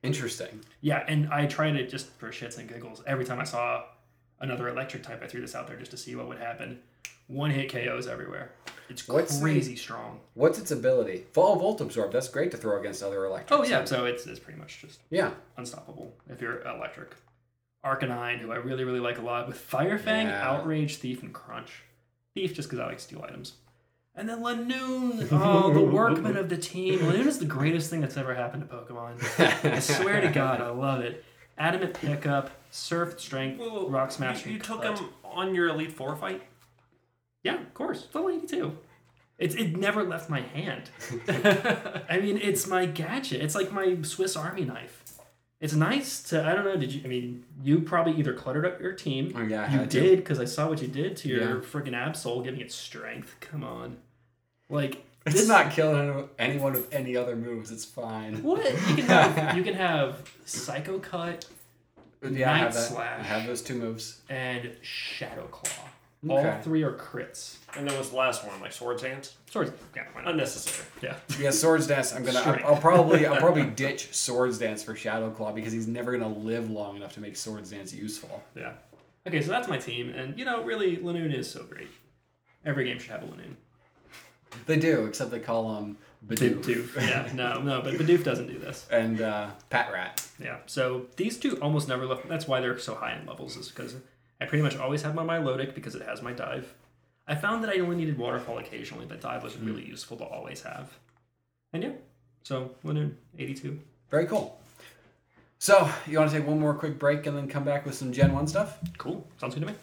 Interesting. Yeah, and I tried it just for shits and giggles. Every time I saw another electric type, I threw this out there just to see what would happen. One hit K Os everywhere. It's What's crazy the- strong. What's its ability? Fall Volt Absorb. That's great to throw against other electrics. Oh yeah, so it's, it's pretty much just Yeah. unstoppable if you're electric. Arcanine, who I really, really like a lot, with Fire Fang, Yeah. Outrage, Thief, and Crunch. Thief just because I like to steal items. And then Lanoon, oh, the workman of the team. Lanoon is the greatest thing that's ever happened to Pokemon. I swear to God, I love it. Adamant Pickup, Surf Strength, Well, Rock Smash, You, you and took Cut. him on your Elite Four fight? Yeah, of course. It's only eighty-two. It's, it never left my hand. I mean, it's my gadget. It's like my Swiss Army knife. It's nice to, I don't know, did you, I mean, you probably either cluttered up your team. Oh, yeah, I You had to. did, because I saw what you did to your Yeah. freaking Absol, giving it strength. Come on. Like, It's this, not killing anyone with any other moves. It's fine. what? You can have, you can have Psycho Cut Yeah, I have Night that. Slash. I have those two moves. and Shadow Claw. Okay. All three are crits. And then what's the last one? Like Swords Hands? Swords, yeah, why not? Unnecessary. Yeah. Yeah, Swords Dance. I'm gonna. Strength. I'll, I'll probably. I'll probably ditch Swords Dance for Shadow Claw because he's never gonna live long enough to make Swords Dance useful. Yeah. Okay, so that's my team, and you know, really, Lanoon is so great. Every game should have a Lanoon. They do, except they call him Bidoof. Bidoof. Yeah, no, no, but Bidoof doesn't do this. and uh, Pat Rat. Yeah, so these two almost never left. That's why they're so high in levels, is because I pretty much always have my Milotic because it has my dive. I found that I only needed Waterfall occasionally, but dive was really useful to always have. And yeah, so Lanoon, eighty-two. Very cool. So, you want to take one more quick break and then come back with some Gen one stuff? Cool, sounds good to me.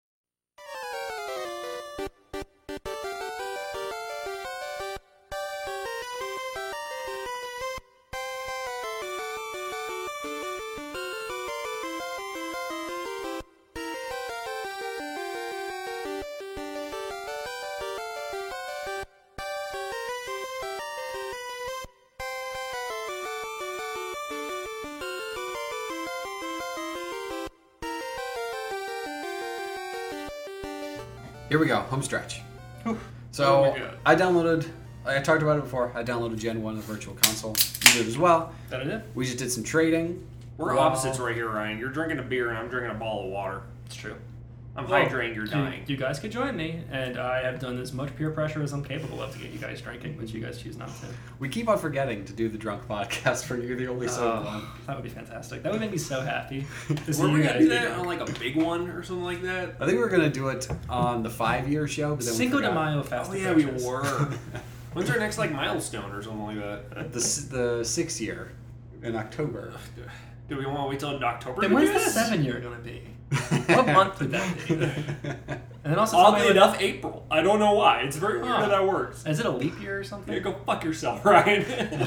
Here we go, home stretch. Oh So, my God. I downloaded, I talked about it before, I downloaded Gen one of the Virtual Console. You did as well. That it? We just did some trading. We're Wow. opposites right here, Ryan. You're drinking a beer and I'm drinking a bottle of water. It's true. I'm Well, hydrating, you're You, dying. you guys could join me, and I have done as much peer pressure as I'm capable of to get you guys drinking, but you guys choose not to. We keep on forgetting to do the drunk podcast for you're the only sober Oh, one. that would be fantastic. That would make me so happy to see Were we you gonna guys do get that drunk. on like a big one or something like that? I think we were gonna do it on the five year show, but then Cinco we de forgot. Mayo fast. Oh yeah, we were. When's our next like milestone or something like that? The s- the six year in October. Do we want to wait till October? Then to when's do the this? seven year gonna be? What month would that be? And then also, Oddly somebody- enough, April. I don't know why. It's very weird Huh. how that works. is it a leap year or Yeah, something? go fuck yourself, Ryan.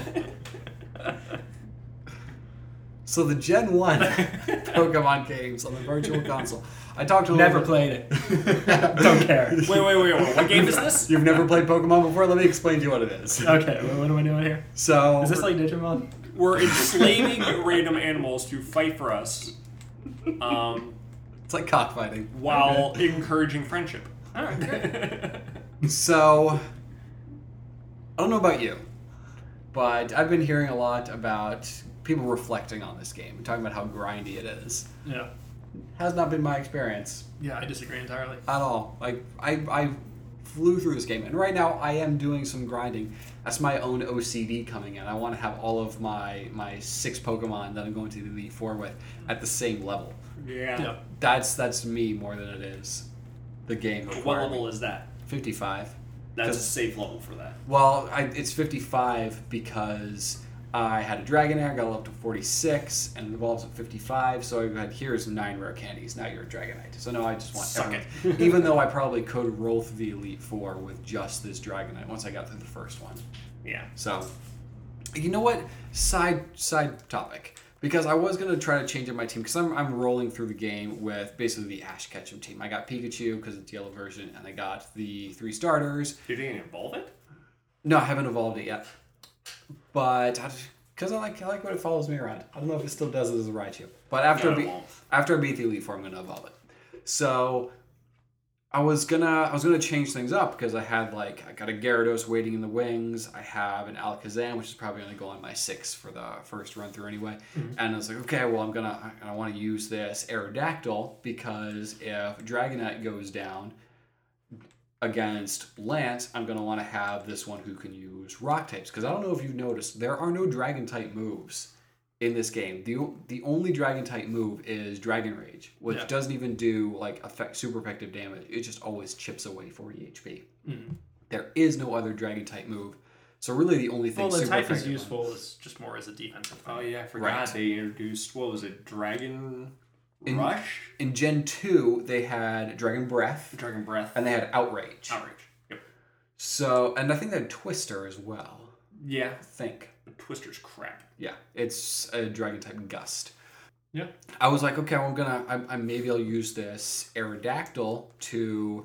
So the Gen one Pokemon games on the Virtual Console. I talked to a Never little bit- played it. Don't care. wait, wait, wait, wait. What game is this? You've never played Pokemon before? Let me explain to you what it is. Okay, what, what am I doing here? So Is this like Digimon? We're enslaving random animals to fight for us, um, it's like cockfighting. while encouraging friendship. All right, great. So I don't know about you, but I've been hearing a lot about people reflecting on this game and talking about how grindy it is. Yeah. Has not been my experience Yeah, I disagree entirely. at all. Like I, I flew through this game, and right now I am doing some grinding. That's my own O C D coming in. I want to have all of my my six Pokemon that I'm going to the Elite Four with at the same level. Yeah. Yeah. That's that's me more than it is the game. What requiring level me. is that? fifty-five? That's a 'Cause- safe level for that. Well, I, it's fifty-five because I had a Dragonair, got up to forty-six, and it evolves at fifty-five. So I had, here's nine rare candies. Now you're a Dragonite. So now I just want Suck everyone- even though I probably could roll through the Elite Four with just this Dragonite once I got through the first one. Yeah. So, you know what? Side side topic. Because I was going to try to change up my team because I'm, I'm rolling through the game with basically the Ash Ketchum team. I got Pikachu because it's the yellow version, and I got the three starters. You didn't evolve it? No, I haven't evolved it yet. But because I, I like I like what it follows me around. I don't know if it still does it as a Raichu. But after No, I it beat, won't. after I beat the Elite Four, I'm going to evolve it. So I was gonna I was gonna change things up because I had like I got a Gyarados waiting in the wings. I have an Alakazam, which is probably gonna go on my six for the first run through anyway. Mm-hmm. And I was like, okay, well I'm gonna I, I want to use this Aerodactyl because if Dragonite goes down against Lance, I'm gonna want to have this one who can use Rock types. Because I don't know if you've noticed, there are no Dragon type moves in this game. The the only Dragon type move is Dragon Rage, which Yeah. doesn't even do like effect super effective damage. It just always chips away forty H P. Mm-hmm. There is no other Dragon type move. So really the only thing Well, the super type is effective useful is just more as a defensive thing. Oh yeah, I forgot Right. they introduced what was it, Dragon In- Rush, in Gen two, they had Dragon Breath Dragon Breath, and they had Outrage. Outrage. Yep. So, and I think they had Twister as well. Yeah, I think. but Twister's crap. Yeah, it's a Dragon type Gust. Yeah. I was like, okay, well, I'm gonna, I, I maybe I'll use this Aerodactyl to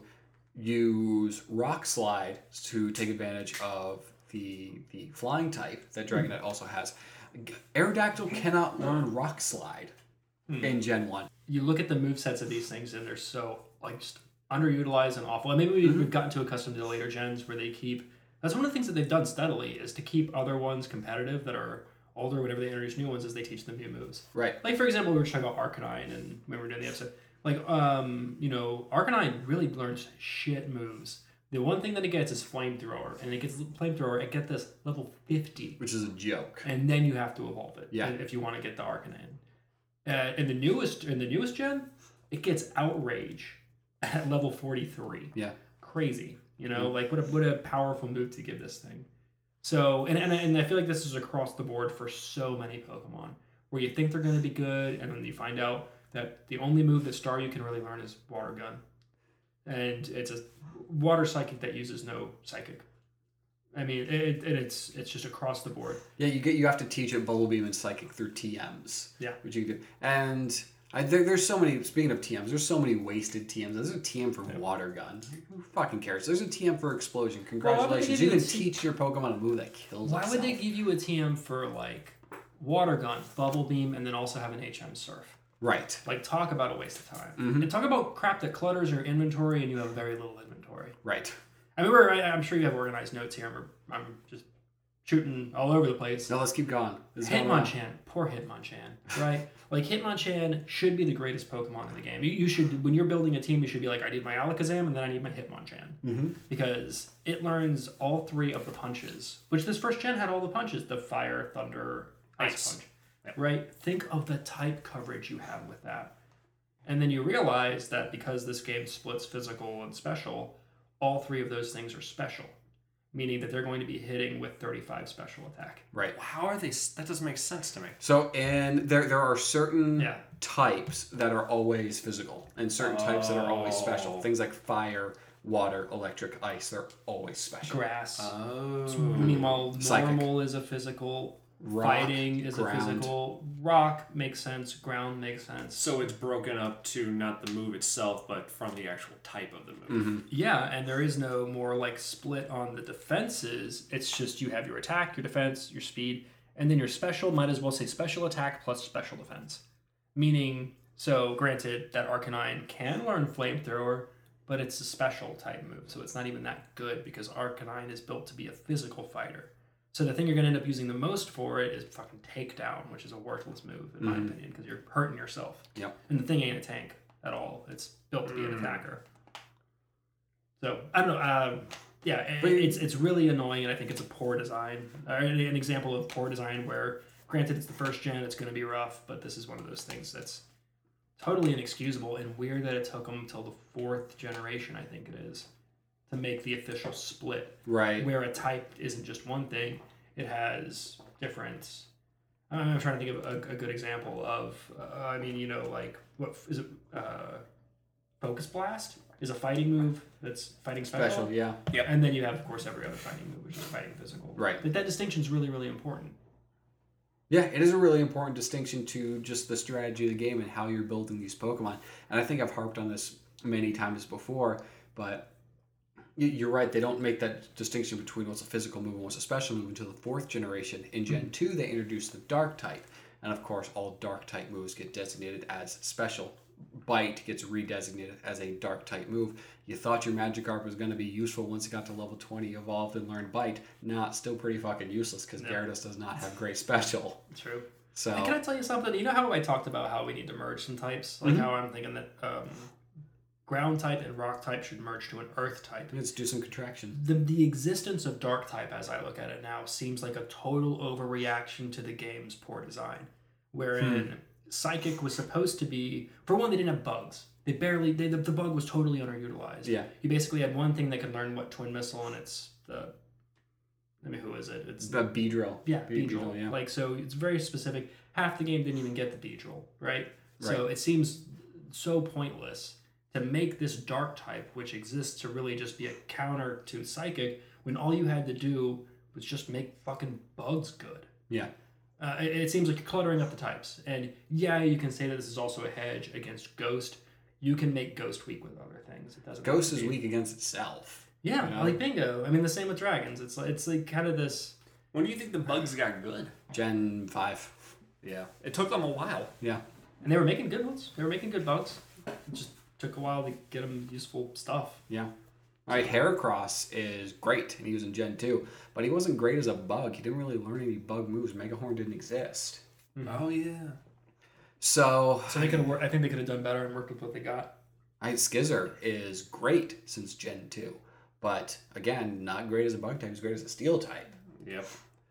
use Rock Slide to take advantage of the the flying type that Dragonite also has. Aerodactyl cannot learn Rock Slide in Gen one. You look at the movesets of these things and they're so like just underutilized and awful. And maybe we, we've gotten too accustomed to the later gens where they keep. That's one of the things that they've done steadily is to keep other ones competitive that are older. Whenever they introduce new ones, is they teach them new moves. Right. Like for example, we were talking about Arcanine, and when we were doing the episode, like um, you know, Arcanine really learns shit moves. The one thing that it gets is Flamethrower, and it gets Flamethrower. It gets this level fifty, Which is a joke. and then you have to evolve it. Yeah. If you want to get the Arcanine. Uh, in the newest in the newest gen, it gets Outrage at level forty-three. Yeah. Crazy. You know, like what a what a powerful move to give this thing. So and, and and I feel like this is across the board for so many Pokemon where you think they're going to be good, and then you find out that the only move that Staryu can really learn is Water Gun, and it's a Water Psychic that uses no Psychic. I mean, it, it it's it's just across the board. Yeah, you get you have to teach it Bubble Beam and Psychic through T Ms. Yeah. Which you can do. And I, there, there's so many, speaking of T Ms, there's so many wasted T Ms. There's a T M for Water Gun. Who fucking cares? There's a T M for Explosion. Congratulations. give you you can a T- teach your Pokemon a move that kills Why would they itself. give you a T M for like Water Gun, Bubble Beam, and then also have an H M Surf? Right. Like, talk about a waste of time. Mm-hmm. And talk about crap that clutters your inventory and you have very little inventory. Right. I mean, we're, I- I'm sure you have organized notes here. I'm, I'm just shooting all over the place. So let's keep going. This is going on. Hitmonchan. Poor Hitmonchan, right? Like, Hitmonchan should be the greatest Pokemon in the game. You, you should, when you're building a team, you should be like, I need my Alakazam and then I need my Hitmonchan. Mm-hmm. Because it learns all three of the punches, which this first gen had all the punches, the fire, thunder, ice, Ice. punch. Right? Think of the type coverage you have with that. And then you realize that because this game splits physical and special, all three of those things are special. Meaning that they're going to be hitting with thirty-five special attack. Right. How are they? s- That doesn't make sense to me. So, and there there are certain Yeah. types that are always physical and certain types that are always special. Oh. Things like fire, water, electric, ice, they're always special. Grass. Oh. Meanwhile, Psychic. normal is a physical. Rock, Fighting is ground. a physical. Rock makes sense. Ground makes sense. So it's broken up to not the move itself, but from the actual type of the move. Mm-hmm. Yeah, and there is no more like split on the defenses. It's just you have your attack, your defense, your speed, and then your special might as well say special attack plus special defense. Meaning, so granted that Arcanine can learn Flamethrower, but it's a special type move, so it's not even that good because Arcanine is built to be a physical fighter. So the thing you're going to end up using the most for it is fucking Takedown, which is a worthless move in my opinion because you're hurting yourself. Yep. And the thing ain't a tank at all. It's built to be an attacker. So I don't know. Um, yeah, it- But- it's it's really annoying, and I think it's a poor design. Uh, an an example of poor design where, granted, it's the first gen, it's going to be rough, but this is one of those things that's totally inexcusable and weird that it took them until the fourth generation, I think it is, to make the official split, Right. where a type isn't just one thing; it has different. I'm trying to think of a, a good example of. Uh, I mean, you know, like what is it? Uh, Focus Blast is a fighting move that's fighting special. Special, yeah. And then you have, of course, every other fighting move, which is fighting physical. Right. But that distinction is really, really important. Yeah, it is a really important distinction to just the strategy of the game and how you're building these Pokemon. And I think I've harped on this many times before, but y- you're right. They don't make that distinction between what's a physical move and what's a special move until the fourth generation. In Gen two, they introduced the Dark type. And of course, all Dark type moves get designated as special Bite gets redesignated as a dark type move. You thought your Magikarp was going to be useful once it got to level twenty, evolved and learned Bite. Nah, still pretty fucking useless because No. Gyarados does not have great special. True. So And can I tell you something? You know how I talked about how we need to merge some types? Like Mhm. how I'm thinking that um, ground type and rock type should merge to an earth type. let's do some contraction. The, the existence of dark type, as I look at it now, seems like a total overreaction to the game's poor design. Wherein Psychic was supposed to be, for one, they didn't have bugs. They barely, they, the, the bug was totally underutilized. Yeah. You basically had one thing that could learn what Twin Missile, and it's the, I mean, who is it? It's The Beedrill. Yeah, Beedrill, Beedrill. yeah. Like, so it's very specific. Half the game didn't even get the Beedrill, right? So Right. it seems so pointless to make this dark type, which exists to really just be a counter to Psychic, when all you had to do was just make fucking bugs good. Yeah. Uh, it, it seems like you're cluttering up the types. And yeah, you can say that this is also a hedge against Ghost. You can make Ghost weak with other things. It doesn't Ghost have is to be- weak against itself. Yeah, you know? like bingo. I mean, the same with dragons. It's like, it's like kind of this. When do you think the bugs got good? Gen five. Yeah. It took them a while. Yeah. And they were making good ones. They were making good bugs. It just took a while to get them useful stuff. Yeah. All right, Heracross is great, and he was in Gen two, but he wasn't great as a bug. He didn't really learn any bug moves. Megahorn didn't exist. Oh, yeah. So, So they could have. I think they could have done better and worked with what they got. I, Skizzer is great since Gen two, but again, not great as a bug type. He's great as a steel type. Yep.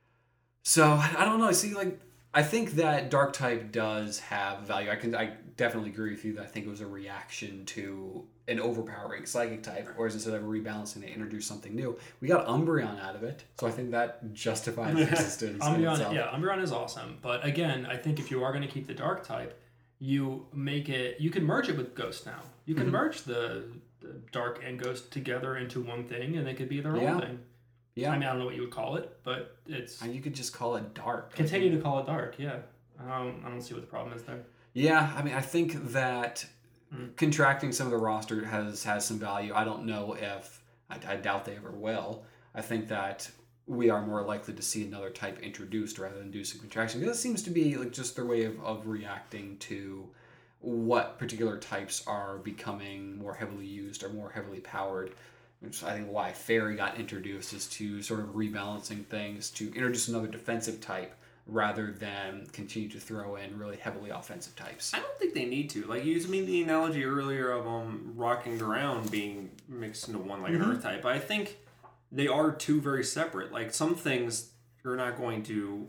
So I don't know. See, like I think that dark type does have value. I can, I definitely agree with you that I think it was a reaction to an overpowering psychic type, whereas instead of rebalancing, they introduced something new. We got Umbreon out of it, so I think that justifies its existence. in Umbreon, itself. yeah, Umbreon is awesome. But again, I think if you are going to keep the dark type, you make it. You can merge it with Ghost now. You can Mhm. merge the, the dark and Ghost together into one thing, and they could be their Yeah. own thing. Yeah, I mean, I don't know what you would call it, but it's and you could just call it dark. continue to call it dark. Yeah, I don't, I don't see what the problem is there. Yeah, I mean, I think that Mm. contracting some of the roster has has some value. I don't know if I, I doubt they ever will. I think that we are more likely to see another type introduced rather than do some contraction, because it seems to be like just their way of, of reacting to what particular types are becoming more heavily used or more heavily powered. Which I think why Fairy got introduced is to sort of rebalancing things, to introduce another defensive type rather than continue to throw in really heavily offensive types. I don't think they need to. Like, you made the analogy earlier of um, rock and ground being mixed into one, like Mm-hmm. an earth type. I think they are two very separate. Like, some things you're not going to...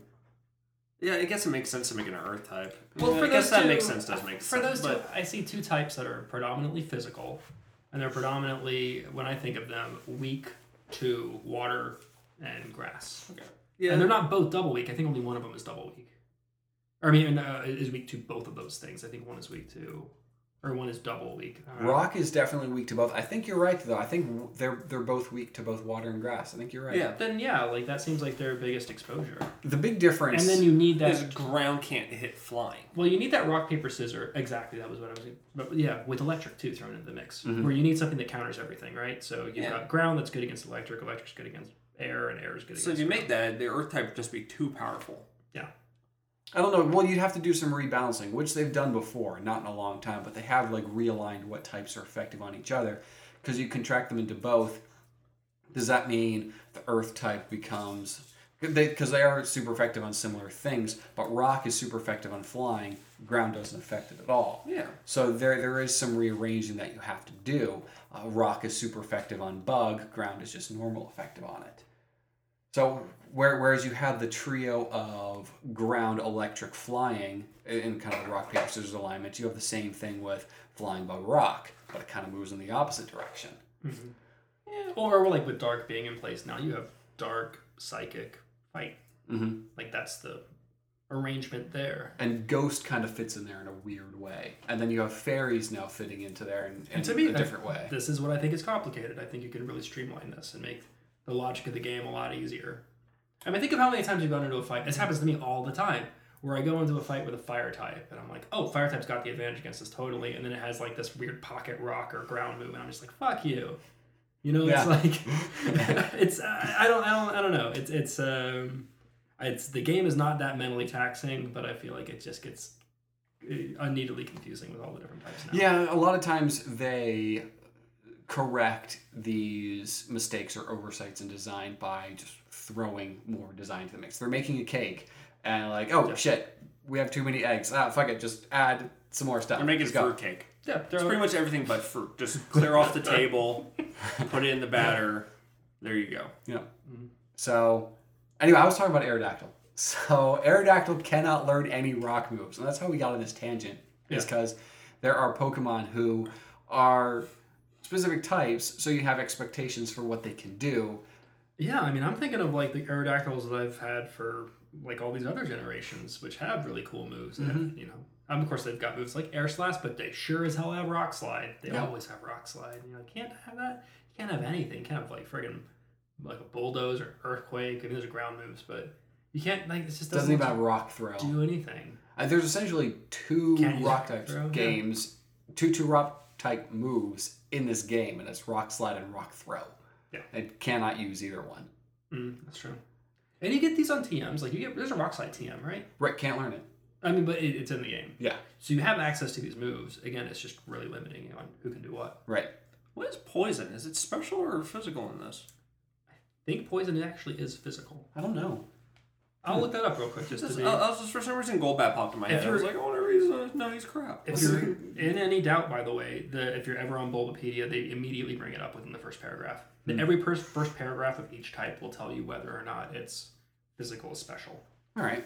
Yeah, I guess it makes sense to make it an earth type. Well, Yeah, for I guess those that two, makes sense. Does make for sense. those but two, I see two types that are predominantly physical, and they're predominantly, when I think of them, weak to water and grass. yeah, And they're not both double weak. I think only one of them is double weak. Or, I mean, uh, is weak to both of those things. I think one is weak to, or one is double weak. Uh, Rock is definitely weak to both. I think you're right, though. I think they're they're both weak to both water and grass. I think you're right. Yeah. Then yeah, like that seems like their biggest exposure. The big difference. And then you need Because that. ground can't hit flying. Well, you need that rock paper scissor. Exactly, that was what I was. But yeah, with electric too thrown into the mix, Mhm. where you need something that counters everything, right? So you've Yeah. got ground that's good against electric, electric's good against air, and air is good So against. if you ground. make that, the earth type would just be too powerful. I don't know. Well, you'd have to do some rebalancing, which they've done before, not in a long time, but they have like realigned what types are effective on each other, because you contract them into both. Does that mean the Earth type becomes because they, they are super effective on similar things, but Rock is super effective on flying. Ground doesn't affect it at all. Yeah. So there there is some rearranging that you have to do. Uh, rock is super effective on Bug. Ground is just normal effective on it. So where, whereas you have the trio of ground, electric, flying in, in kind of a rock, paper, scissors alignment, you have the same thing with flying, bug, rock, but it kind of moves in the opposite direction. Mhm. Yeah, or like with dark being in place now, you have dark, psychic, fight. Mm-hmm. Like that's the arrangement there. And Ghost kind of fits in there in a weird way. And then you have fairies now fitting into there in, in And to me, a I- different way. This is what I think is complicated. I think you can really streamline this and make the logic of the game a lot easier. I mean, think of how many times you've gone into a fight. This happens to me all the time, where I go into a fight with a fire type, and I'm like, oh, fire type's got the advantage against us totally, and then it has like this weird pocket rock or ground move, and I'm just like, fuck you. You know, it's Yeah. like, it's I I don't I don't I don't know. It's it's um, it's the game is not that mentally taxing, but I feel like it just gets unneededly confusing with all the different types now. Yeah, a lot of times they correct these mistakes or oversights in design by just throwing more design to the mix. They're making a cake and like, oh Yeah. shit, we have too many eggs. Ah, fuck it, just add some more stuff. They're making Just go. fruit cake. Yeah, It's pretty much everything but fruit. Just clear off the table, put it in the batter. There you go. Yeah. So, anyway, I was talking about Aerodactyl. So, Aerodactyl cannot learn any rock moves. And that's how we got on this tangent. Is Yeah. because there are Pokemon who are specific types, so you have expectations for what they can do. Yeah, I mean, I'm thinking of like the Aerodactyls that I've had for like all these other generations, which have really cool moves. They have, you know, um, of course they've got moves like Air Slash, but they sure as hell have Rock Slide. They Yeah. always have Rock Slide. You know, you can't have that. You can't have anything. You can't have like friggin' like a Bulldoze or Earthquake. I mean, those are ground moves, but you can't like it just Doesn't doesn't, even have Rock Throw. do anything. Uh, there's essentially two Can't use rock Rock type Throw, yeah. games, two two rock type moves in this game, and it's Rock Slide and Rock Throw. Yeah. It cannot use either one. Mm, that's true. And you get these on T Ms. Like you get there's a Rock Slide T M, right? Right, can't learn it. I mean, but it, it's in the game. Yeah, So you have access to these moves. Again, it's just really limiting on who can do what. right. What is poison? Is it special or physical in this? I think poison actually is physical. I don't know. I'll look that up real quick just to Just, be. I, I was just for some reason Golbat popped in my If head. I was you're- like, oh, whatever he's uh, no, he's crap. If you're in any doubt, by the way, the if you're ever on Bulbapedia, they immediately bring it up within the first paragraph. The, every pers- first paragraph of each type will tell you whether or not it's physical or special. All right.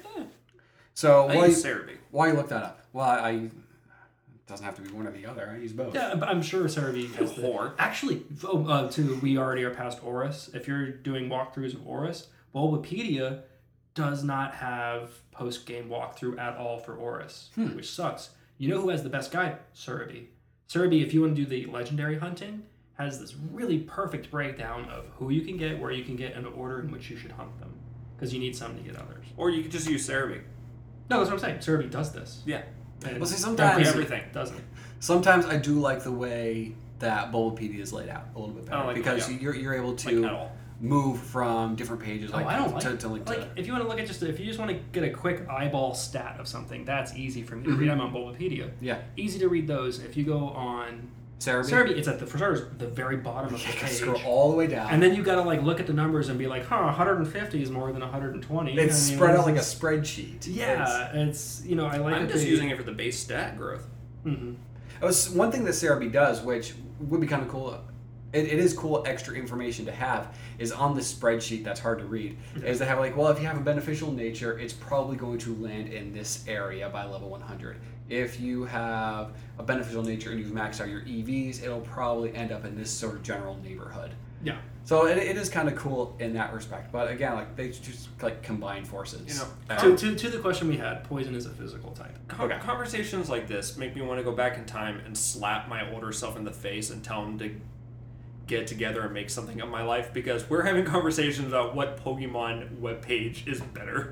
So I while you, use Cerebi. while you look that up, well, I it doesn't have to be one or the other. I use both. Yeah, but I'm sure Cerebi has the... Whore. Actually, oh, uh, to we already are past Oris. If you're doing walkthroughs of Oris, Bulbapedia does not have post-game walkthrough at all for Oris, which sucks. You know who has the best guide? Cerebi. Cerebi, if you want to do the legendary hunting, has this really perfect breakdown of who you can get, where you can get, and the order in which you should hunt them. Because you need some to get others. Or you could just use Cerebi. No, that's what I'm saying. Cerebi does this. Yeah. And Well, see, sometimes- Everything. doesn't. Sometimes I do like the way that Bulbapedia is laid out a little bit better I don't like because that, yeah. you're you're able Like, to at all. move from different pages. Oh, Like I don't like to, to link to. like if you want to look at just if you just want to get a quick eyeball stat of something, that's easy for me to read. I'm on Bulbapedia. Yeah, Easy to read those. If you go on Cerebi. Cerebi, it's at the for starters the very bottom of the You can page, scroll all the way down. and then you got to like look at the numbers and be like, huh, one hundred fifty is more than one hundred twenty. it's I mean, spread this out like a is- spreadsheet. Yeah, it's you know I like I'm that just they- using it for the base stat growth. Mhm. It was one thing that Cerebi does, which would be kind of cool. It, it is cool extra information to have is on the spreadsheet that's hard to read is they have like, well, if you have a beneficial nature, it's probably going to land in this area by level one hundred. If you have a beneficial nature and you've maxed out your E Vs, it'll probably end up in this sort of general neighborhood. Yeah. So it, it is kind of cool in that respect. But again, like they just like combine forces. You know, Uh, To, to, to the question we had, poison is a physical type. Con- Okay. Conversations like this make me want to go back in time and slap my older self in the face and tell him to get together and make something of my life because we're having conversations about what Pokemon webpage is better.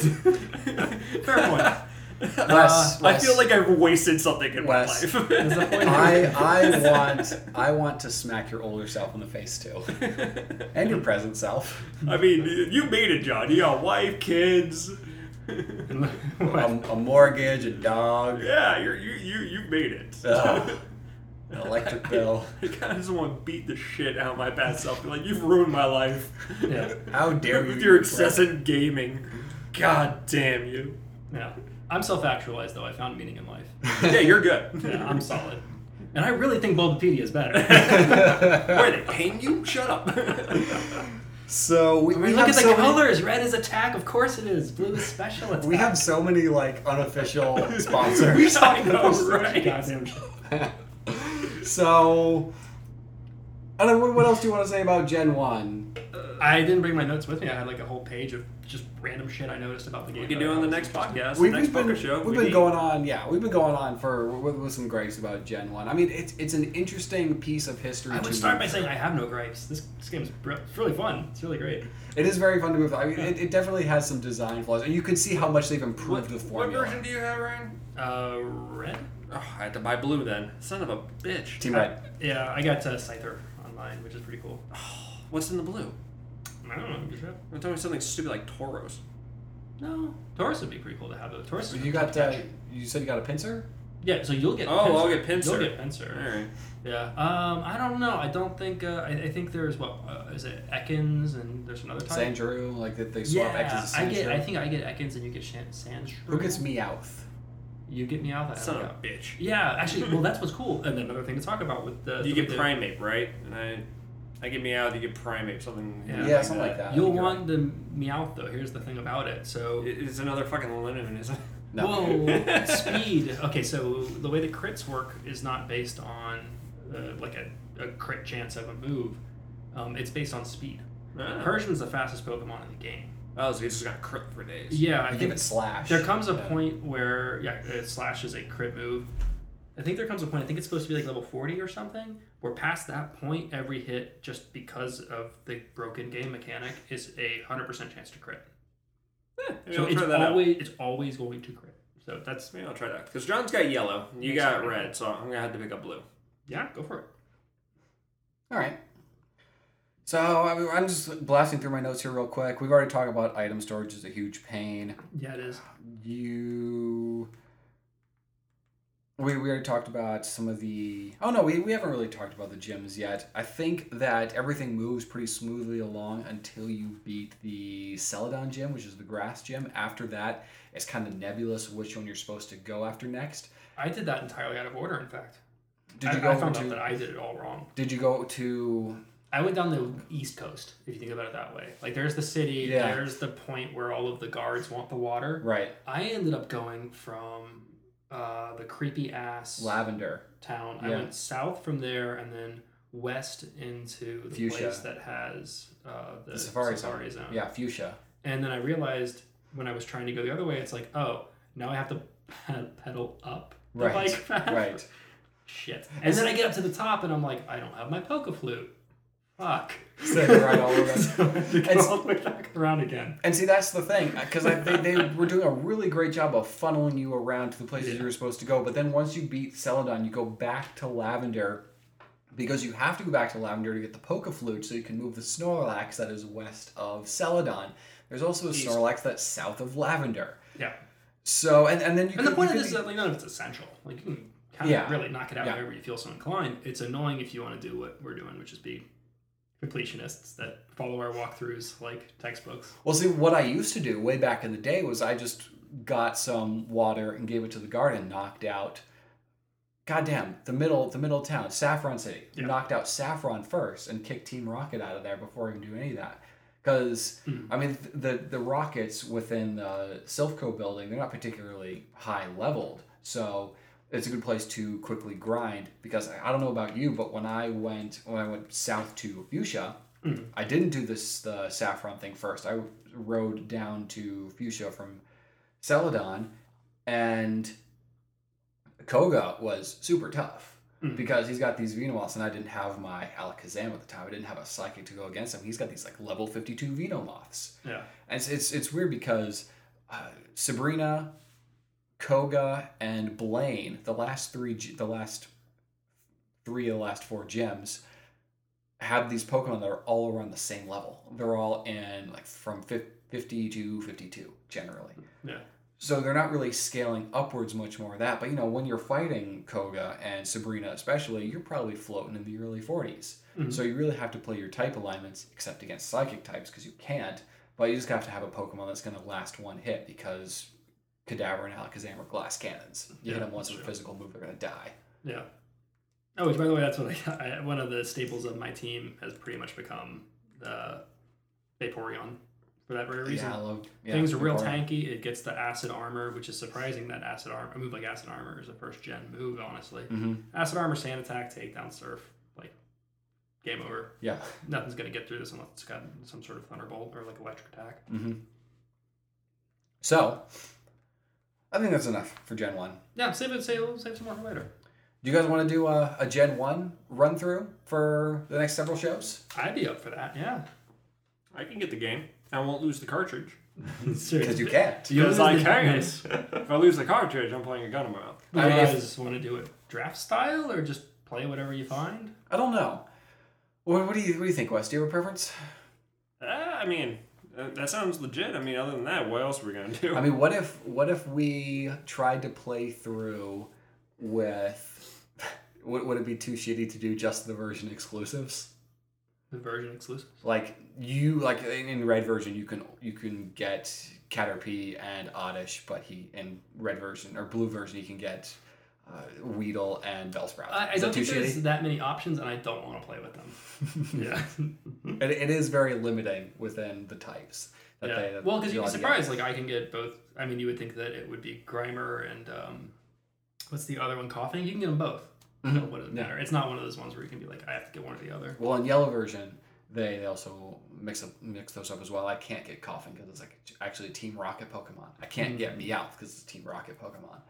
Fair point. Wes, Uh, I Wes, feel like I've wasted something in Wes. my life. There's a point. I I want I want to smack your older self in the face too, and your present self. I mean, you made it, John. You got wife, kids. A, a mortgage, a dog, Yeah, you're, you you you made it. Ugh. an electric bill. I kind of just want to beat the shit out of my bad self. Be like, you've ruined my life Yeah. How dare you? with your excessive gaming. God damn you. Yeah. I'm self-actualized though. I found meaning in life. Yeah, you're good. Yeah, I'm solid. And I really think Bulbapedia is better. Where they hang you? Shut up. So we, we Look have at the so many, colors. Red is attack. Of course it is. Blue is special attack. we have so many like unofficial sponsors. We're talking about know, such right? goddamn shit. So, I don't know, what, what else do you want to say about Gen one? I didn't bring my notes with me. I had like a whole page of just random shit I noticed about the game. We can that do I it on the thought next was podcast. We've, next we've been, poker show. we've we been need- going on, yeah, we've been going on for with, with some gripes about Gen one. I mean, it's it's an interesting piece of history. I to would start by move saying through. I have no gripes. This, this game's br- it's really fun. It's really great. It is very fun to move. I mean, it, it definitely has some design flaws, and you can see how much they've What, improved the what formula. version do you have, Ryan? Uh, red? Oh, I had to buy blue then. Son of a bitch. Team Red. Yeah, I got uh, Scyther online, which is pretty cool. What's in the blue? I don't know. Good shit. Don't tell me something stupid like Tauros. No, Taurus would be pretty cool to have. Though. Taurus. Is You got uh, you said you got a pincer? Yeah, so you'll get. Oh, Pinsir. I'll get Pinsir. You'll get Pinsir. All right. Yeah. Um, I don't know. I don't think. Uh, I, I think there's what uh, is it Ekans and there's another type. Sandrew, like that they swap Yeah, X's to I get. Sandshrew. I think I get Ekans and you get Shan- Sandshrew. Who gets Meowth? You get me out that. Son of a bitch. Yeah, actually, well, that's what's cool. And then another thing to talk about with the. You the, get the, Primeape, right? And I, I get Meowth. You get Primeape. Something. Yeah, Yeah, something like that. You'll You're want the Meowth though. Here's the thing about it. So. It- It's another fucking Linoone, isn't it? No. Whoa, speed. Okay, so the way the crits work is not based on uh, like a, a crit chance of a move. Um, it's based on speed. Ah. Persian's the fastest Pokemon in the game. Oh, so he's just got crit for days. Yeah, I I think give it Slash. there comes a Yeah. point where yeah, uh, Slash is a crit move. I think there comes a point. I think it's supposed to be like level forty or something. Where past that point, every hit, just because of the broken game mechanic, is a hundred percent chance to crit. Eh, maybe So I'll it's try that out. always it's always going to crit. So that's Maybe I'll try that. Because John's got yellow, and you Makes got sense. red, so I'm gonna have to pick up blue. yeah, go for it. All right. So I mean, I'm just blasting through my notes here real quick. We've already talked about item storage is a huge pain. Yeah, it is. You. We, we already talked about some of the. Oh no, we, we haven't really talked about the gyms yet. I think that everything moves pretty smoothly along until you beat the Celadon gym, which is the grass gym. After that, it's kind of nebulous which one you're supposed to go after next. I did that entirely out of order. In fact, Did you I, go I found to? out that I did it all wrong. Did you go to? I went down the East Coast, if you think about it that way. Like, there's the city, Yeah. there's the point where all of the guards want the water. Right, I ended up going from uh, the creepy ass Lavender. town. I Yeah. went south from there and then west into the Fuchsia. place that has uh, the, The Safari, Safari Zone. Zone. Yeah, Fuchsia. And then I realized when I was trying to go the other way, it's like, oh, now I have to pedal up the Right, bike path. right. Shit. And then I get up to the top and I'm like, I don't have my Poke Flute. Fuck. So you're right all over. So I have to go It's- all the way back around again. And see, that's the thing, because they, they were doing a really great job of funneling you around to the places Yeah. you were supposed to go. But then once you beat Celadon, you go back to Lavender, because you have to go back to Lavender to get the Poke Flute so you can move the Snorlax that is west of Celadon. There's also a East. Snorlax that's south of Lavender. Yeah. So, and, and then you And the could- point you of this could- is that like, none of it's essential. Like, you can kind Yeah. of really knock it out Yeah. whenever you feel so inclined. It's annoying if you want to do what we're doing, which is be completionists that follow our walkthroughs like textbooks. Well, see, what I used to do way back in the day was I just got some water and gave it to the guard and knocked out. Goddamn, the middle, the middle of town, Saffron City. Yeah. Knocked out Saffron first and kicked Team Rocket out of there before I can do any of that. Because Mhm. I mean, th- the the rockets within the Silphco building, they're not particularly high leveled, so it's a good place to quickly grind. Because I I don't know about you, but when I went when I went south to Fuchsia, Mhm. I didn't do this the Saffron thing first. I rode down to Fuchsia from Celadon, and Koga was super tough Mhm. because he's got these Venomoths, and I didn't have my Alakazam at the time. I didn't have a Psychic to go against him. He's got these like level fifty-two Venomoths. Yeah. And it's it's, it's weird because uh, Sabrina, Koga, and Blaine, the last three, g- the last three of the last four gems, have these Pokemon that are all around the same level. They're all in like from fif- fifty to fifty-two generally. Yeah. So they're not really scaling upwards much more of that. But you know, when you're fighting Koga and Sabrina especially, you're probably floating in the early forties. Mhm. So you really have to play your type alignments, except against psychic types, because you can't. But you just have to have a Pokemon that's going to last one hit, because Kadabra and Alakazam are glass cannons. You Yeah, hit them once that's with a true. physical move, they're going to die. Yeah. Oh, which by the way, that's what I, I one of the staples of my team has pretty much become the Vaporeon for that very reason. Yeah, I love yeah, Things are real Vaporeon. tanky. It gets the acid armor, which is surprising that acid armor, a move like acid armor is a first gen move, honestly. Mhm. Acid armor, sand attack, takedown, surf, like game over. Yeah. Nothing's gonna get through this unless it's got some sort of thunderbolt or like electric attack. hmm So, I think that's enough for Gen one. Yeah, save it. Save, save some more for later. Do you guys want to do a, a Gen one run through for the next several shows? I'd be up for that. Yeah. I can get the game. I won't lose the cartridge. Because you can't. You Because lose I the can. dice. If I lose the cartridge, I'm playing a gun in my mouth. Do you I mean, if- guys want to do it draft style or just play whatever you find? I don't know. What, what do you what do you think, Wes? Do you have a preference? Uh, I mean, That, that sounds legit. I mean, other than that, what else are we gonna do? I mean, what if what if we tried to play through with? Would, would it be too shitty to do just the version exclusives? The version exclusive. Like you, like in, in red version, you can you can get Caterpie and Oddish, but he in red version or blue version, you can get uh, Weedle and Bellsprout. I, I Is don't that too think there's shitty? that many options, and I don't want to play with them. Yeah. It, it is very limiting within the types. That yeah. they, that well, because you'd you be allowed to surprised. Like I can get both. I mean, you would think that it would be Grimer and um, what's the other one? Coughing. You can get them both. Mhm. So what does it Yeah. matter? It's not one of those ones where you can be like, I have to get one or the other. Well, in yellow version, they, they also mix up mix those up as well. I can't get Coughing because it's like actually a Team Rocket Pokemon. I can't get Meowth because it's a Team Rocket Pokemon.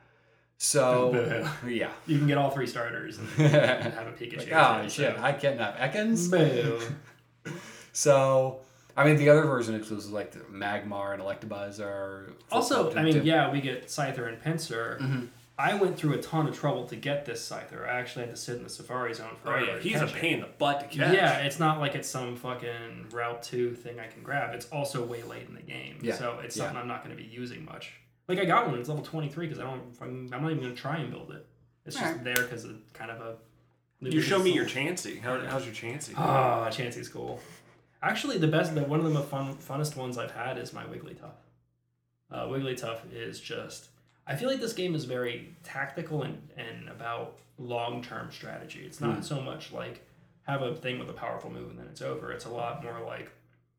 So yeah, You can get all three starters and have a Pikachu. like, oh too, shit, so- I can't have Ekans. Boo. So I mean, the other version exclusives like the Magmar and Electabuzz are Also, I mean, to- yeah, we get Scyther and Pinsir. Mhm. I went through a ton of trouble to get this Scyther. I actually had to sit in the Safari Zone oh forever. yeah, to he's a catch it. pain in the butt to catch. Yeah, it's not like it's some fucking Route two thing I can grab. It's also way late in the game. Yeah. So it's Yeah. something I'm not going to be using much. Like, I got one, it's level twenty-three because I don't, I'm, I'm not even going to try and build it. It's just Alright. there because it's kind of a... You show me your Chansey. How, how's your Chansey? Ah, Chansey's cool. Actually, the best, the, one of the fun, funnest ones I've had is my Wigglytuff. Uh, Wigglytuff is just... I feel like this game is very tactical and, and about long-term strategy. It's not Hmm. so much like have a thing with a powerful move and then it's over. It's a lot more like,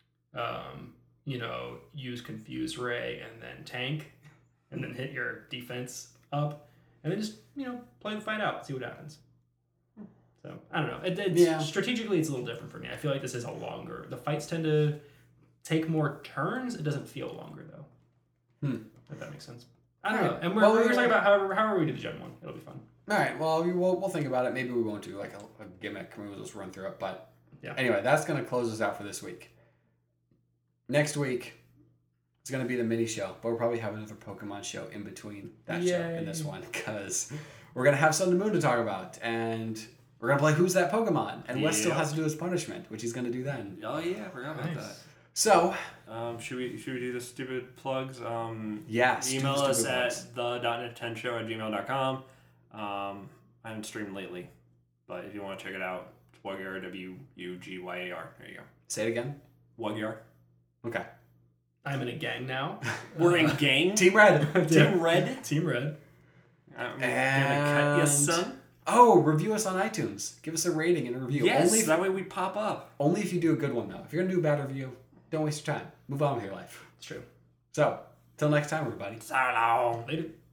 um, you know, use Confuse Ray and then tank and then hit your defense up and then just, you know, play the fight out, see what happens. So, I don't know. It, it's, Yeah. Strategically, it's a little different for me. I feel like this is a longer... The fights tend to take more turns. It doesn't feel longer, though. Hmm. If that makes sense. I don't Alright. know. And we're, Well, we're we're- talking about however, however we do the Gen one. It'll be fun. All right. Well, we will we'll think about it. Maybe we won't do like a, a gimmick. Maybe we'll just run through it. But Yeah. anyway, that's gonna close us out for this week. Next week, it's gonna be the mini show, but we'll probably have another Pokemon show in between that show and this Yay. one because we're gonna have Sun and Moon to talk about, and we're gonna play Who's That Pokemon, and Wes still Yeah. has to do his punishment, which he's gonna do then. Oh yeah, I forgot about Nice. So that. Um, should we should we do the stupid plugs? Um, yes, email do the us stupid at ones. the dot net ten show at gmail dot com. Um, I haven't streamed lately, but if you want to check it out, it's Wugyar, W U G Y A R. There you go. Say it again. Wugyar. Okay. I'm in a gang now. We're in Uh, gang. Team Red. Team Red. Team Red. I'm gonna cut you, And- son. Oh, review us on iTunes. Give us a rating and a review. Yes, Only if, that way we pop up. only if you do a good one though. If you're gonna do a bad review, don't waste your time. Move on with your life. It's true. So, till next time, everybody. So long. Later.